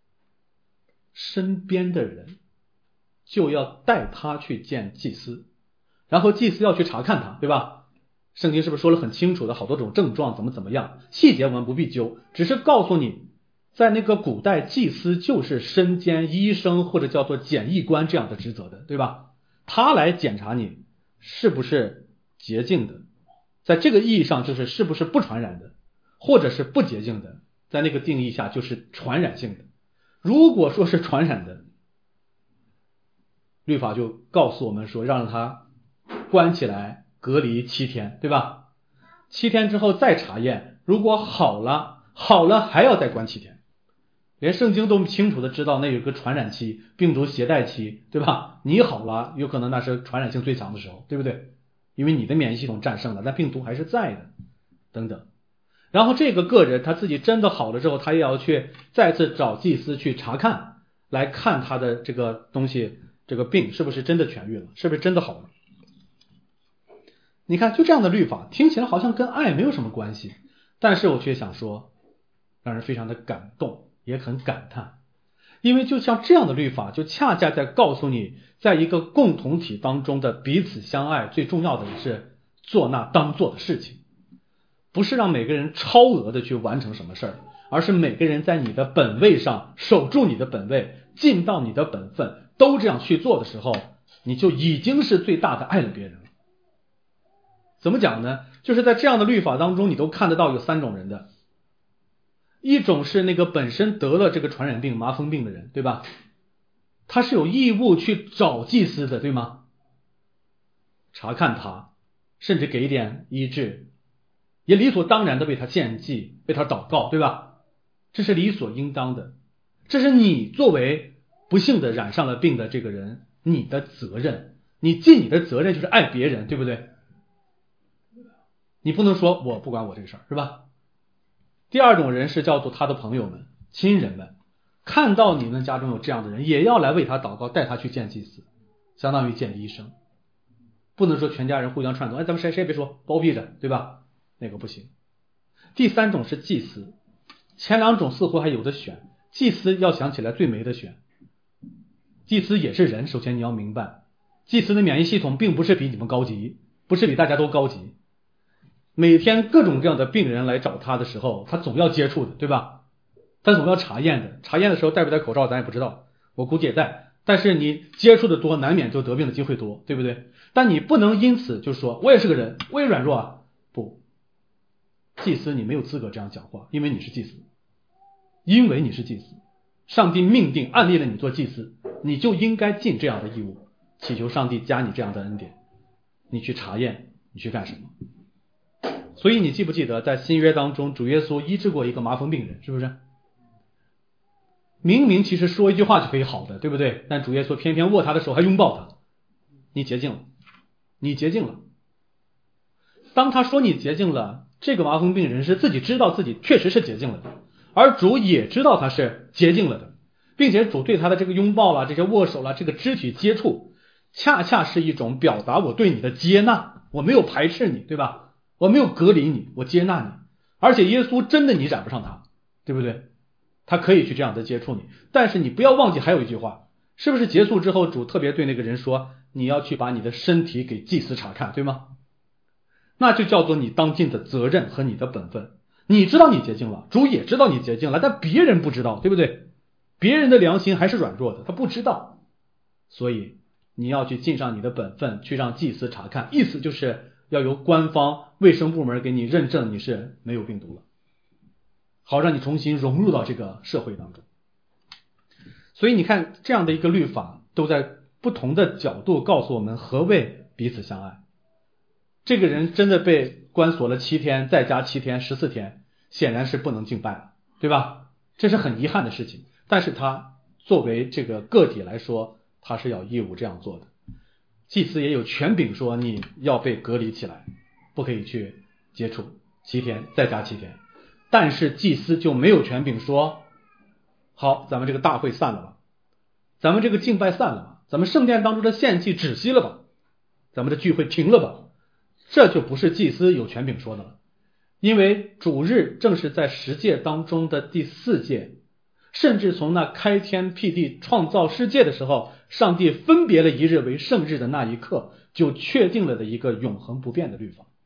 身边的人就要带他去见祭司，然后祭司要去查看他，对吧？圣经是不是说了很清楚的好多种症状怎么样，细节我们不必究，只是告诉你在那个古代祭司就是身兼医生或者叫做检疫官这样的职责的，对吧？他来检查你是不是洁净的，在这个意义上就是是不是不传染的，或者是不洁净的，在那个定义下就是传染性的。如果说是传染的，律法就告诉我们说让他关起来隔离7天，对吧？7天之后再查验，如果好了还要再关7天。连圣经都清楚的知道那有个传染期，病毒携带期，对吧？你好了，有可能那是传染性最强的时候，对不对？因为你的免疫系统战胜了，但病毒还是在的，等等。然后这个个人他自己真的好了之后，他也要去再次找祭司去查看，来看他的这个东西，这个病是不是真的痊愈了，是不是真的好了。你看就这样的律法听起来好像跟爱没有什么关系，但是我却想说让人非常的感动，也很感叹。因为就像这样的律法就恰恰在告诉你，在一个共同体当中的彼此相爱，最重要的是做那当做的事情，不是让每个人超额的去完成什么事儿，而是每个人在你的本位上守住你的本位，尽到你的本分，都这样去做的时候，你就已经是最大的爱了别人了。怎么讲呢？就是在这样的律法当中，你都看得到有3种人的。一种是那个本身得了这个传染病麻风病的人，对吧？他是有义务去找祭司的，对吗？查看他，甚至给一点医治，也理所当然的为他献祭，为他祷告，对吧？这是理所应当的，这是你作为不幸的染上了病的这个人你的责任，你尽你的责任就是爱别人，对不对？你不能说我不管我这个事儿，是吧？第二种人是叫做他的朋友们、亲人们，看到你们家中有这样的人，也要来为他祷告，带他去见祭司，相当于见医生。不能说全家人互相串通，咱们谁也别说，包庇着，对吧？那个不行。第3种是祭司，前2种似乎还有的选，祭司要想起来最没得选。祭司也是人，首先你要明白，祭司的免疫系统并不是比你们高级，不是比大家都高级。每天各种各样的病人来找他的时候，他总要接触的，对吧？他总要查验的，查验的时候戴不戴口罩咱也不知道， 我估计也在，但是你接触的多，难免就得病的机会多，对不对？但你不能因此就说我也是个人，我也软弱啊。不，祭司你没有资格这样讲话，因为你是祭司，因为你是祭司，上帝命定按立了你做祭司，你就应该尽这样的义务，祈求上帝加你这样的恩典，你去查验，你去干什么。所以你记不记得在新约当中，主耶稣医治过一个麻风病人，是不是？明明其实说一句话就可以好的，对不对？但主耶稣偏偏握他的手还拥抱他，你洁净了，你洁净了。当他说你洁净了，这个麻风病人是自己知道自己确实是洁净了的，而主也知道他是洁净了的，并且主对他的这个拥抱啦，这些握手啦，这个肢体接触，恰恰是一种表达我对你的接纳，我没有排斥你，对吧？我没有隔离你，我接纳你。而且耶稣真的你染不上他，对不对？他可以去这样的接触你，但是你不要忘记还有一句话，是不是结束之后主特别对那个人说，你要去把你的身体给祭司查看，对吗？那就叫做你当尽的责任和你的本分。你知道你洁净了，主也知道你洁净了，但别人不知道，对不对？别人的良心还是软弱的，他不知道，所以你要去尽上你的本分，去让祭司查看，意思就是要由官方卫生部门给你认证你是没有病毒了，好让你重新融入到这个社会当中。所以你看这样的一个律法都在不同的角度告诉我们何谓彼此相爱。这个人真的被关锁了7天，再加7天14天，显然是不能敬拜了，对吧？这是很遗憾的事情，但是他作为这个个体来说，他是要义务这样做的。祭司也有权柄说你要被隔离起来，不可以去接触7天再加7天，但是祭司就没有权柄说好，咱们这个大会散了吧，咱们这个敬拜散了吧，咱们圣殿当中的献祭止息了吧，咱们的聚会停了吧。这就不是祭司有权柄说的了，因为主日正是在10诫当中的第4诫，甚至从那开天辟地创造世界的时候，上帝分别了一日为圣日的那一刻，就确定了的一个永恒不变的律法。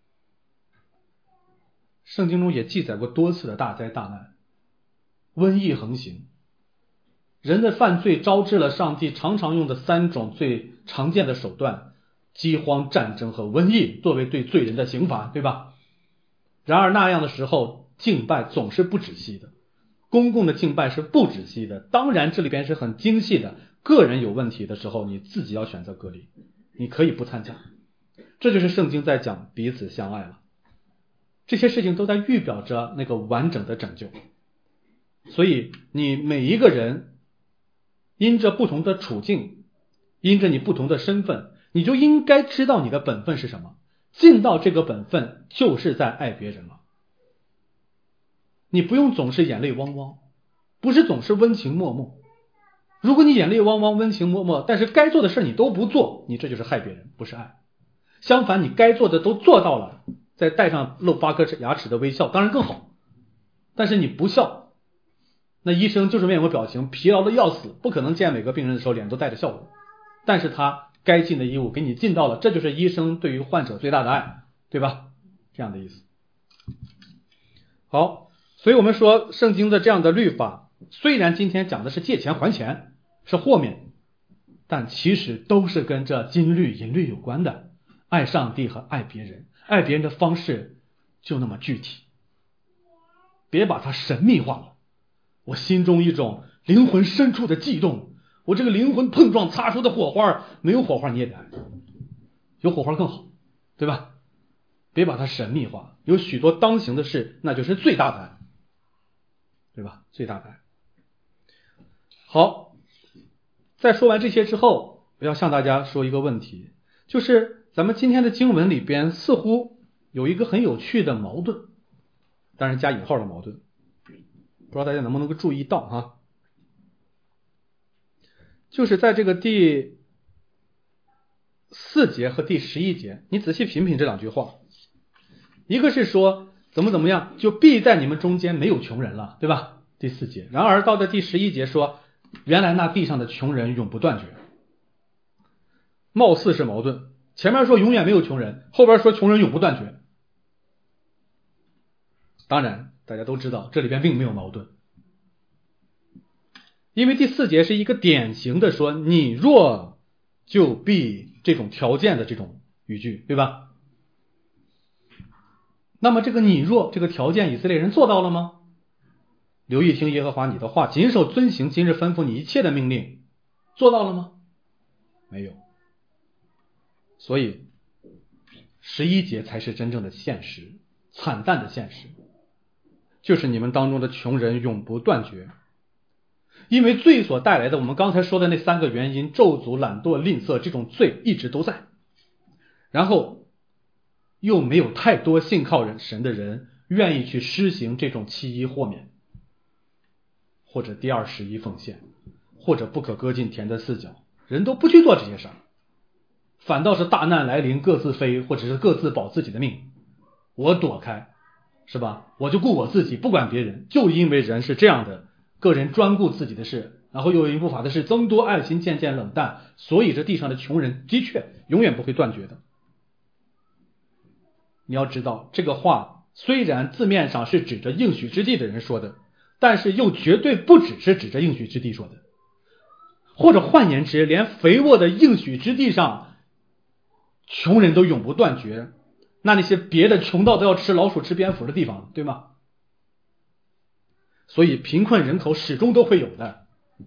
圣经中也记载过多次的大灾大难，瘟疫横行，人的犯罪招致了上帝常常用的3种最常见的手段，饥荒、战争和瘟疫作为对罪人的刑罚，对吧？然而那样的时候，敬拜总是不止息的，公共的敬拜是不止息的。当然这里边是很精细的，个人有问题的时候，你自己要选择隔离，你可以不参加。这就是圣经在讲彼此相爱了，这些事情都在预表着那个完整的拯救。所以你每一个人因着不同的处境，因着你不同的身份，你就应该知道你的本分是什么，尽到这个本分就是在爱别人了。你不用总是眼泪汪汪，不是总是温情脉脉。如果你眼泪汪汪温情脉脉，但是该做的事你都不做，你这就是害别人，不是爱。相反，你该做的都做到了，再带上露8颗牙齿的微笑当然更好。但是你不笑，那医生就是面无表情，疲劳的要死，不可能见每个病人的时候脸都带着笑容，但是他该尽的义务给你尽到了，这就是医生对于患者最大的爱，对吧？这样的意思。好，所以我们说圣经的这样的律法，虽然今天讲的是借钱还钱，是豁免，但其实都是跟这金律银律有关的，爱上帝和爱别人，爱别人的方式就那么具体，别把它神秘化了。我心中一种灵魂深处的悸动，我这个灵魂碰撞擦出的火花，没有火花你也得爱，有火花更好，对吧？别把它神秘化，有许多当行的事，那就是最大的爱，对吧？最大的爱。好，在说完这些之后，我要向大家说一个问题，就是咱们今天的经文里边似乎有一个很有趣的矛盾，当然加引号的矛盾，不知道大家能不能够注意到哈，就是在这个第4节和第11节，你仔细品品这2句话，一个是说怎么样，就必在你们中间没有穷人了，对吧？第4节，然而到了第11节说，原来那地上的穷人永不断绝，貌似是矛盾，前面说永远没有穷人，后边说穷人永不断绝。当然大家都知道这里边并没有矛盾， 因为第4节是一个典型的说你若就必这种条件的这种语句，对吧？那么这个你若这个条件以色列人做到了吗？留意听耶和华你的话，谨守遵行今日吩咐你一切的命令，做到了吗？没有。所以11节才是真正的现实，惨淡的现实，就是你们当中的穷人永不断绝。因为罪所带来的我们刚才说的那3个原因，咒诅、懒惰、吝啬，这种罪一直都在，然后又没有太多信靠神的人愿意去施行这种弃医豁免，或者第21奉献，或者不可割尽田的4角，人都不去做这些事儿，反倒是大难来临各自飞，或者是各自保自己的命，我躲开，是吧？我就顾我自己，不管别人。就因为人是这样的，个人专顾自己的事，然后又有一不法的事增多，爱心渐渐冷淡，所以这地上的穷人的确永远不会断绝的。你要知道，这个话虽然字面上是指着应许之地的人说的，但是又绝对不只是指着应许之地说的。或者换言之，连肥沃的应许之地上穷人都永不断绝，那些别的穷到都要吃老鼠吃蝙蝠的地方，对吗？所以贫困人口始终都会有的。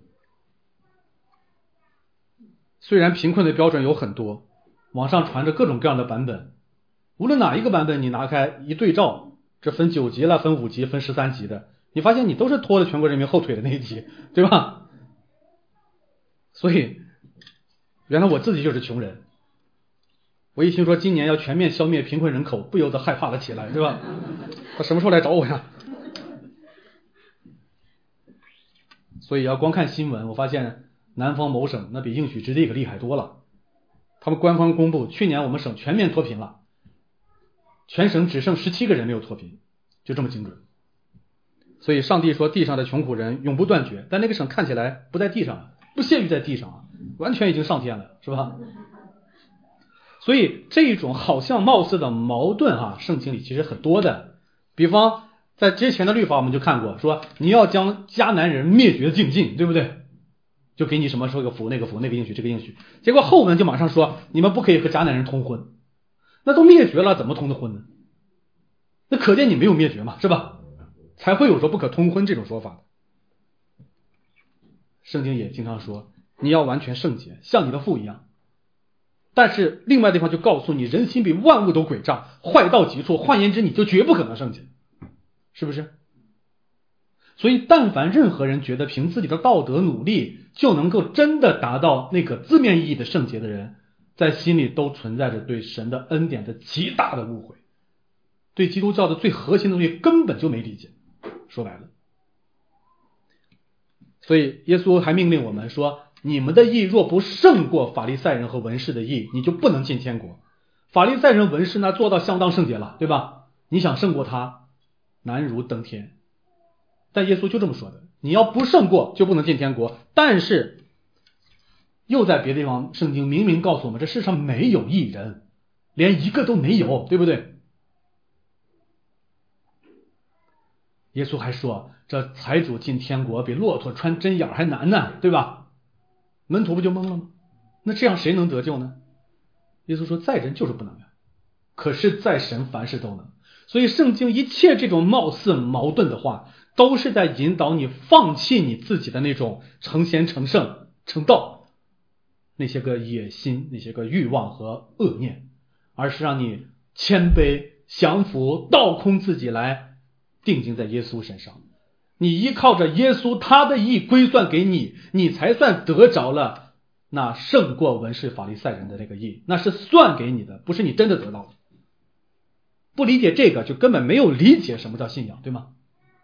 虽然贫困的标准有很多，网上传着各种各样的版本，无论哪一个版本你拿开一对照，这分9级了，分5级，分13级的，你发现你都是拖了全国人民后腿的那一级，对吧？所以原来我自己就是穷人，我一听说今年要全面消灭贫困人口，不由得害怕了起来，对吧？他什么时候来找我呀？所以要光看新闻，我发现南方某省那比应许之地可厉害多了。他们官方公布，去年我们省全面脱贫了，全省只剩17个人没有脱贫，就这么精准。所以上帝说地上的穷苦人永不断绝，但那个省看起来不在地上，不屑于在地上，完全已经上天了，是吧？所以这种好像貌似的矛盾圣经里其实很多的。比方在之前的律法我们就看过，说你要将迦南人灭绝净尽，对不对？就给你什么说个福那个福，那个应许这个应许，结果后文就马上说你们不可以和迦南人通婚。那都灭绝了怎么通的婚呢？那可见你没有灭绝嘛，是吧？才会有说不可通婚这种说法。圣经也经常说你要完全圣洁，像你的父一样。但是另外地方就告诉你，人心比万物都诡诈，坏到极处，换言之你就绝不可能圣洁，是不是？所以但凡任何人觉得凭自己的道德努力就能够真的达到那个字面意义的圣洁的人，在心里都存在着对神的恩典的极大的误会，对基督教的最核心的东西根本就没理解，说白了。所以耶稣还命令我们说，你们的义若不胜过法利赛人和文士的义，你就不能进天国。法利赛人文士那做到相当圣洁了，对吧？你想胜过他，难如登天。但耶稣就这么说的，你要不胜过就不能进天国。但是又在别的地方圣经明明告诉我们，这世上没有义人，连一个都没有，对不对？耶稣还说这财主进天国比骆驼穿针眼还难呢，对吧？门徒不就懵了吗？那这样谁能得救呢？耶稣说在人就是不能呀，可是在神凡事都能。所以圣经一切这种貌似矛盾的话，都是在引导你放弃你自己的那种成贤成圣成道那些个野心，那些个欲望和恶念，而是让你谦卑降服，倒空自己来定睛在耶稣身上。你依靠着耶稣他的义归算给你，你才算得着了那胜过文士法利赛人的那个义，那是算给你的，不是你真的得到的。不理解这个就根本没有理解什么叫信仰，对吗？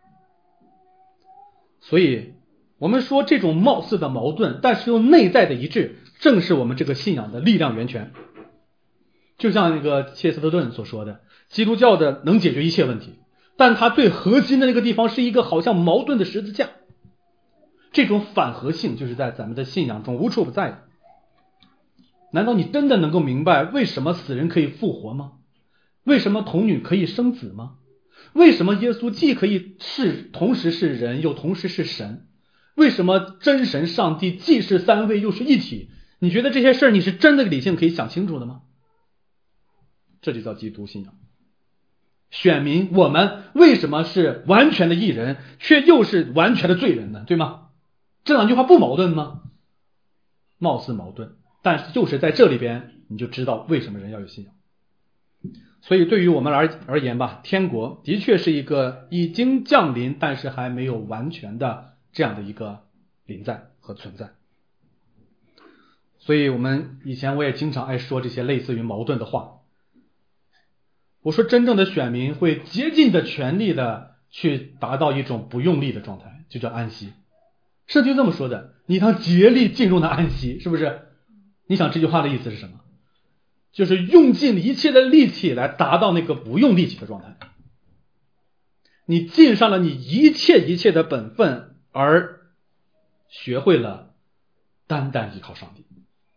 所以我们说这种貌似的矛盾但是又内在的一致，正是我们这个信仰的力量源泉。就像那个切斯特顿所说的，基督教的能解决一切问题，但它最核心的那个地方是一个好像矛盾的十字架。这种反合性就是在咱们的信仰中无处不在的。难道你真的能够明白为什么死人可以复活吗？为什么童女可以生子吗？为什么耶稣既可以同时是人又同时是神？ 为什么真神上帝既是三位又是一体？你觉得这些事儿你是真的理性可以想清楚的吗？这就叫基督信仰。选民，我们为什么是完全的义人，却又是完全的罪人呢？对吗？这两句话不矛盾吗？貌似矛盾，但是就是在这里边你就知道为什么人要有信仰。所以对于我们而言吧，天国的确是一个已经降临但是还没有完全的这样的一个临在和存在。所以我们以前我也经常爱说这些类似于矛盾的话。我说真正的选民会竭尽的全力的去达到一种不用力的状态，就叫安息。圣经这么说的，你当竭力进入那安息，是不是？你想这句话的意思是什么？就是用尽一切的力气来达到那个不用力气的状态。你尽上了你一切的本分，而学会了单单依靠上帝。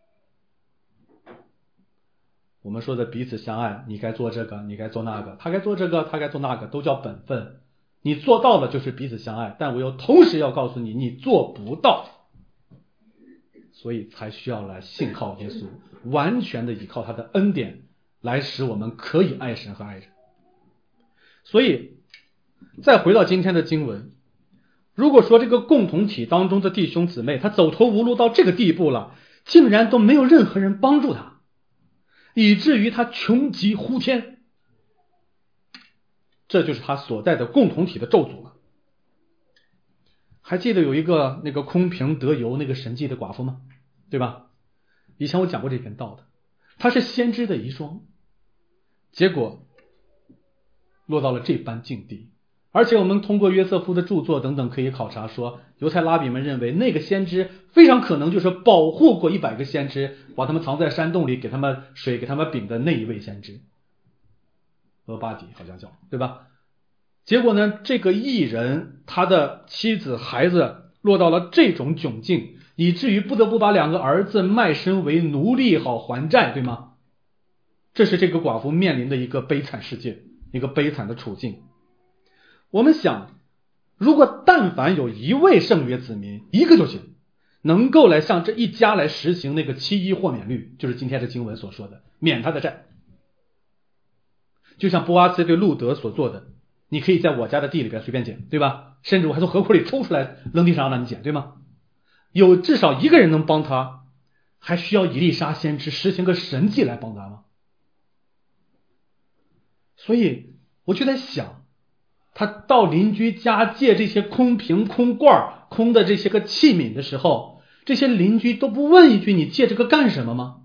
我们说的彼此相爱，你该做这个，你该做那个，他该做这个，他该做那个，都叫本分。你做到了就是彼此相爱，但我又同时要告诉你，你做不到，所以才需要来信靠耶稣，完全的依靠他的恩典，来使我们可以爱神和爱人。所以再回到今天的经文，如果说这个共同体当中的弟兄姊妹他走投无路到这个地步了，竟然都没有任何人帮助他，以至于他穷极呼天，这就是他所在的共同体的咒诅了。还记得有一个那个空瓶得油那个神迹的寡妇吗？对吧？以前我讲过这篇道的，她是先知的遗孀，结果落到了这般境地。而且我们通过约瑟夫的著作等等可以考察说，犹太拉比们认为那个先知非常可能就是保护过100个先知，把他们藏在山洞里，给他们水给他们饼的那一位先知俄巴底好像叫，对吧？结果呢，这个义人他的妻子孩子落到了这种窘境，以至于不得不把2个儿子卖身为奴隶好还债，对吗？这是这个寡妇面临的一个悲惨世界，一个悲惨的处境。我们想，如果但凡有一位圣约子民，一个就行，能够来向这一家来实行那个7:1豁免律，就是今天的经文所说的免他的债，就像波阿斯对路德所做的，你可以在我家的地里边随便捡，对吧？甚至我还从河库里抽出来扔地上让你捡，对吗？有至少一个人能帮他，还需要以利沙先知实行个神迹来帮他吗？所以我就在想，他到邻居家借这些空瓶空罐空的这些个器皿的时候，这些邻居都不问一句你借这个干什么吗？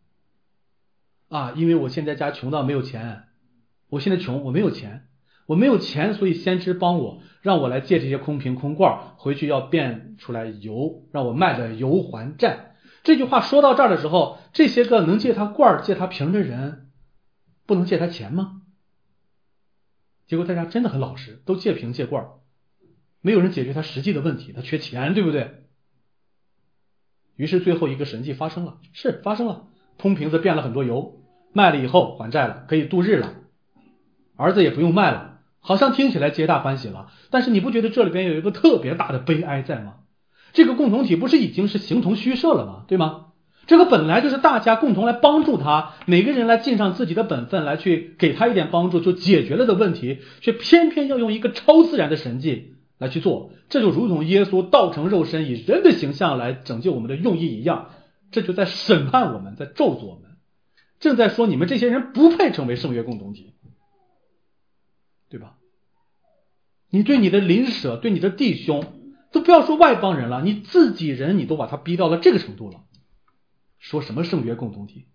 因为我现在家穷到没有钱，我现在穷，我没有钱，所以先知帮我，让我来借这些空瓶空罐，回去要变出来油，让我卖了油还债。这句话说到这儿的时候，这些个能借他罐借他瓶的人不能借他钱吗？结果大家真的很老实，都借瓶借罐，没有人解决他实际的问题，他缺钱，对不对？于是最后一个神迹发生了，空瓶子变了很多油，卖了以后还债了，可以度日了，儿子也不用卖了，好像听起来皆大欢喜了。但是你不觉得这里边有一个特别大的悲哀在吗？这个共同体不是已经是形同虚设了吗？对吗？这个本来就是大家共同来帮助他，每个人来尽上自己的本分来去给他一点帮助就解决了的问题，却偏偏要用一个超自然的神迹来去做，这就如同耶稣道成肉身以人的形象来拯救我们的用意一样，这就在审判我们，在咒诅我们，正在说你们这些人不配成为圣约共同体，对吧？你对你的邻舍，对你的弟兄，都不要说外邦人了，你自己人你都把他逼到了这个程度了，说什么圣约共同体？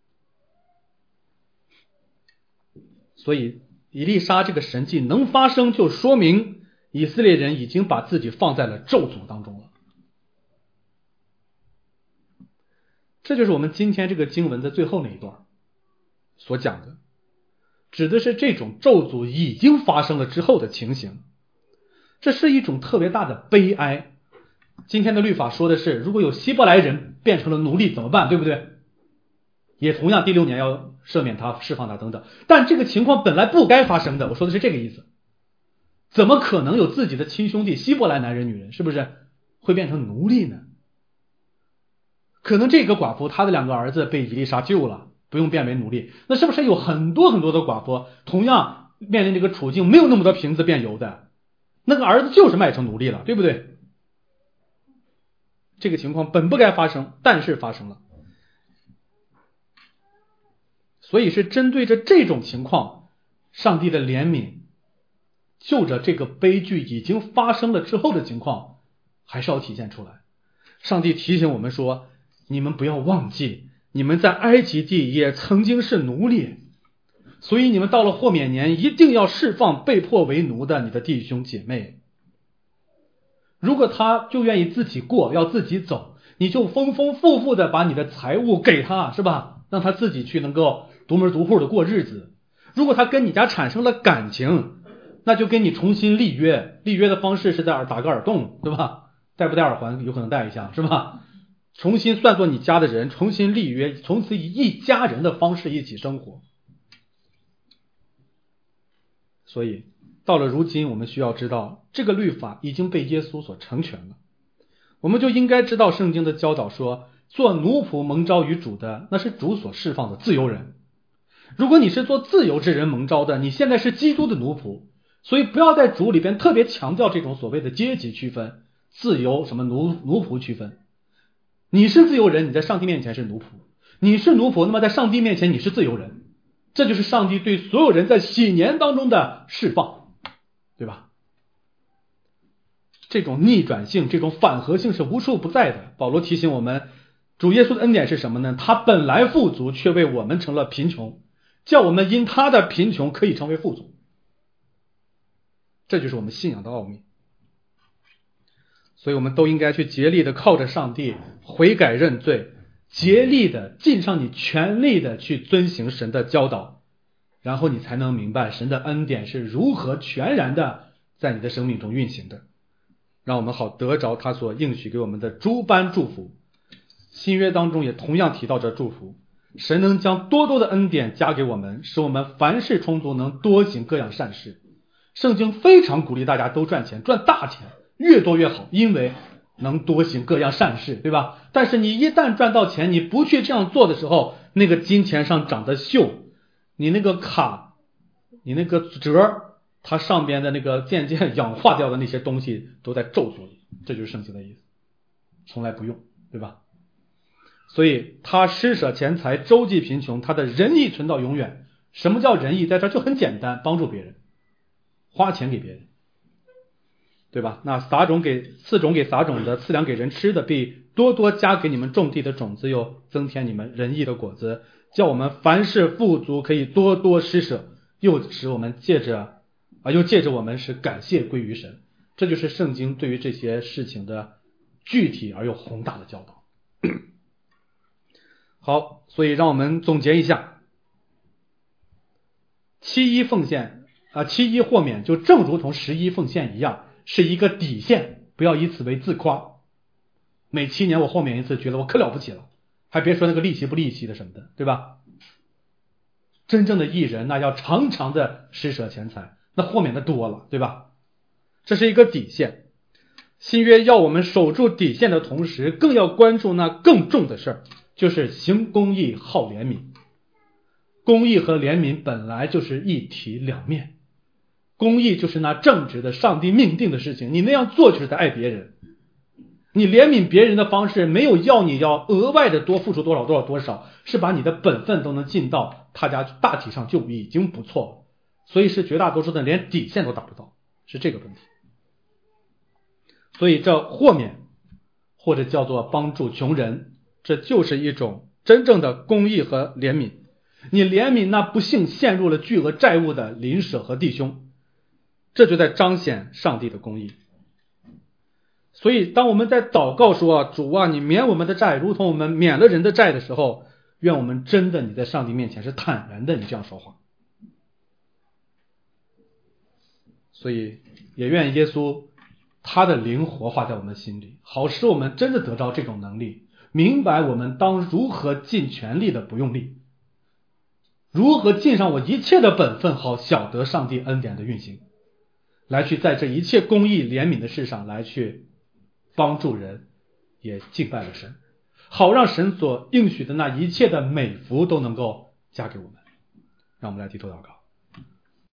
所以以利沙这个神迹能发生，就说明以色列人已经把自己放在了咒诅当中了。这就是我们今天这个经文的最后那一段所讲的，指的是这种咒诅已经发生了之后的情形。这是一种特别大的悲哀。今天的律法说的是，如果有希伯来人变成了奴隶怎么办，对不对？也同样第6年要赦免他，释放他等等。但这个情况本来不该发生的，我说的是这个意思。怎么可能有自己的亲兄弟希伯来男人女人，是不是会变成奴隶呢？可能这个寡妇她的2个儿子被以利沙救了，不用变为奴隶，那是不是有很多很多的寡妇同样面临这个处境，没有那么多瓶子变油的，那个儿子就是卖成奴隶了，对不对？这个情况本不该发生，但是发生了。所以是针对着这种情况，上帝的怜悯，就着这个悲剧已经发生了之后的情况，还是要体现出来。上帝提醒我们说，你们不要忘记，你们在埃及地也曾经是奴隶，所以你们到了豁免年一定要释放被迫为奴的你的弟兄姐妹。如果他就愿意自己过，要自己走，你就丰丰富富的把你的财物给他，是吧？让他自己去能够独门独户的过日子。如果他跟你家产生了感情，那就跟你重新立约，立约的方式是打个耳洞，对吧？戴不戴耳环有可能戴一下，是吧？重新算作你家的人，重新立约，从此以一家人的方式一起生活。所以到了如今，我们需要知道这个律法已经被耶稣所成全了，我们就应该知道圣经的教导说，做奴仆蒙召于主的，那是主所释放的自由人。如果你是做自由之人蒙召的，你现在是基督的奴仆，所以不要在主里边特别强调这种所谓的阶级区分，自由什么奴仆区分。你是自由人，你在上帝面前是奴仆；你是奴仆，那么在上帝面前你是自由人。这就是上帝对所有人在禧年当中的释放，对吧？这种逆转性，这种反合性是无处不在的。保罗提醒我们，主耶稣的恩典是什么呢？他本来富足，却为我们成了贫穷，叫我们因他的贫穷可以成为富足。这就是我们信仰的奥秘。所以我们都应该去竭力的靠着上帝悔改认罪，竭力的尽上你全力的去遵行神的教导，然后你才能明白神的恩典是如何全然的在你的生命中运行的，让我们好得着他所应许给我们的诸般祝福。新约当中也同样提到这祝福，神能将多多的恩典加给我们，使我们凡事充足，能多行各样善事。圣经非常鼓励大家都赚钱，赚大钱，越多越好，因为能多行各样善事，对吧？但是你一旦赚到钱，你不去这样做的时候，那个金钱上长的锈，你那个卡，你那个折，它上边的那个渐渐氧化掉的那些东西都在咒诅里，这就是圣经的意思，从来不用，对吧？所以他施舍钱财，周济贫穷，他的仁义存到永远。什么叫仁义？在这就很简单，帮助别人，花钱给别人，对吧？那赐种给撒种的，赐粮给人吃的，必多多加给你们种地的种子，又增添你们仁义的果子，叫我们凡事富足，可以多多施舍，又使我们借着我们是感谢归于神。这就是圣经对于这些事情的具体而又宏大的教导。好，所以让我们总结一下，七一豁免就正如同11奉献一样，是一个底线，不要以此为自夸。每7年我豁免一次，觉得我可了不起了，还别说那个利息不利息的什么的，对吧？真正的义人那要常常的施舍钱财，那豁免的多了，对吧？这是一个底线。新约要我们守住底线的同时，更要关注那更重的事儿，就是行公义，好怜悯。公义和怜悯本来就是一体两面。公义就是那正直的上帝命定的事情，你那样做就是在爱别人。你怜悯别人的方式没有要你要额外的多付出多少，是把你的本分都能尽到，大家大体上就已经不错了。所以是绝大多数的连底线都达不到，是这个问题。所以这豁免或者叫做帮助穷人，这就是一种真正的公义和怜悯。你怜悯那不幸陷入了巨额债务的邻舍和弟兄，这就在彰显上帝的公义。所以当我们在祷告说，主啊，你免我们的债如同我们免了人的债的时候，愿我们真的你在上帝面前是坦然的，你这样说话。所以也愿耶稣他的灵活化在我们心里，好使我们真的得到这种能力，明白我们当如何尽全力的不用力，如何尽上我一切的本分，好晓得上帝恩典的运行，来去在这一切公义怜悯的事上来去帮助人，也敬拜了神，好让神所应许的那一切的美福都能够加给我们。让我们来低头祷告。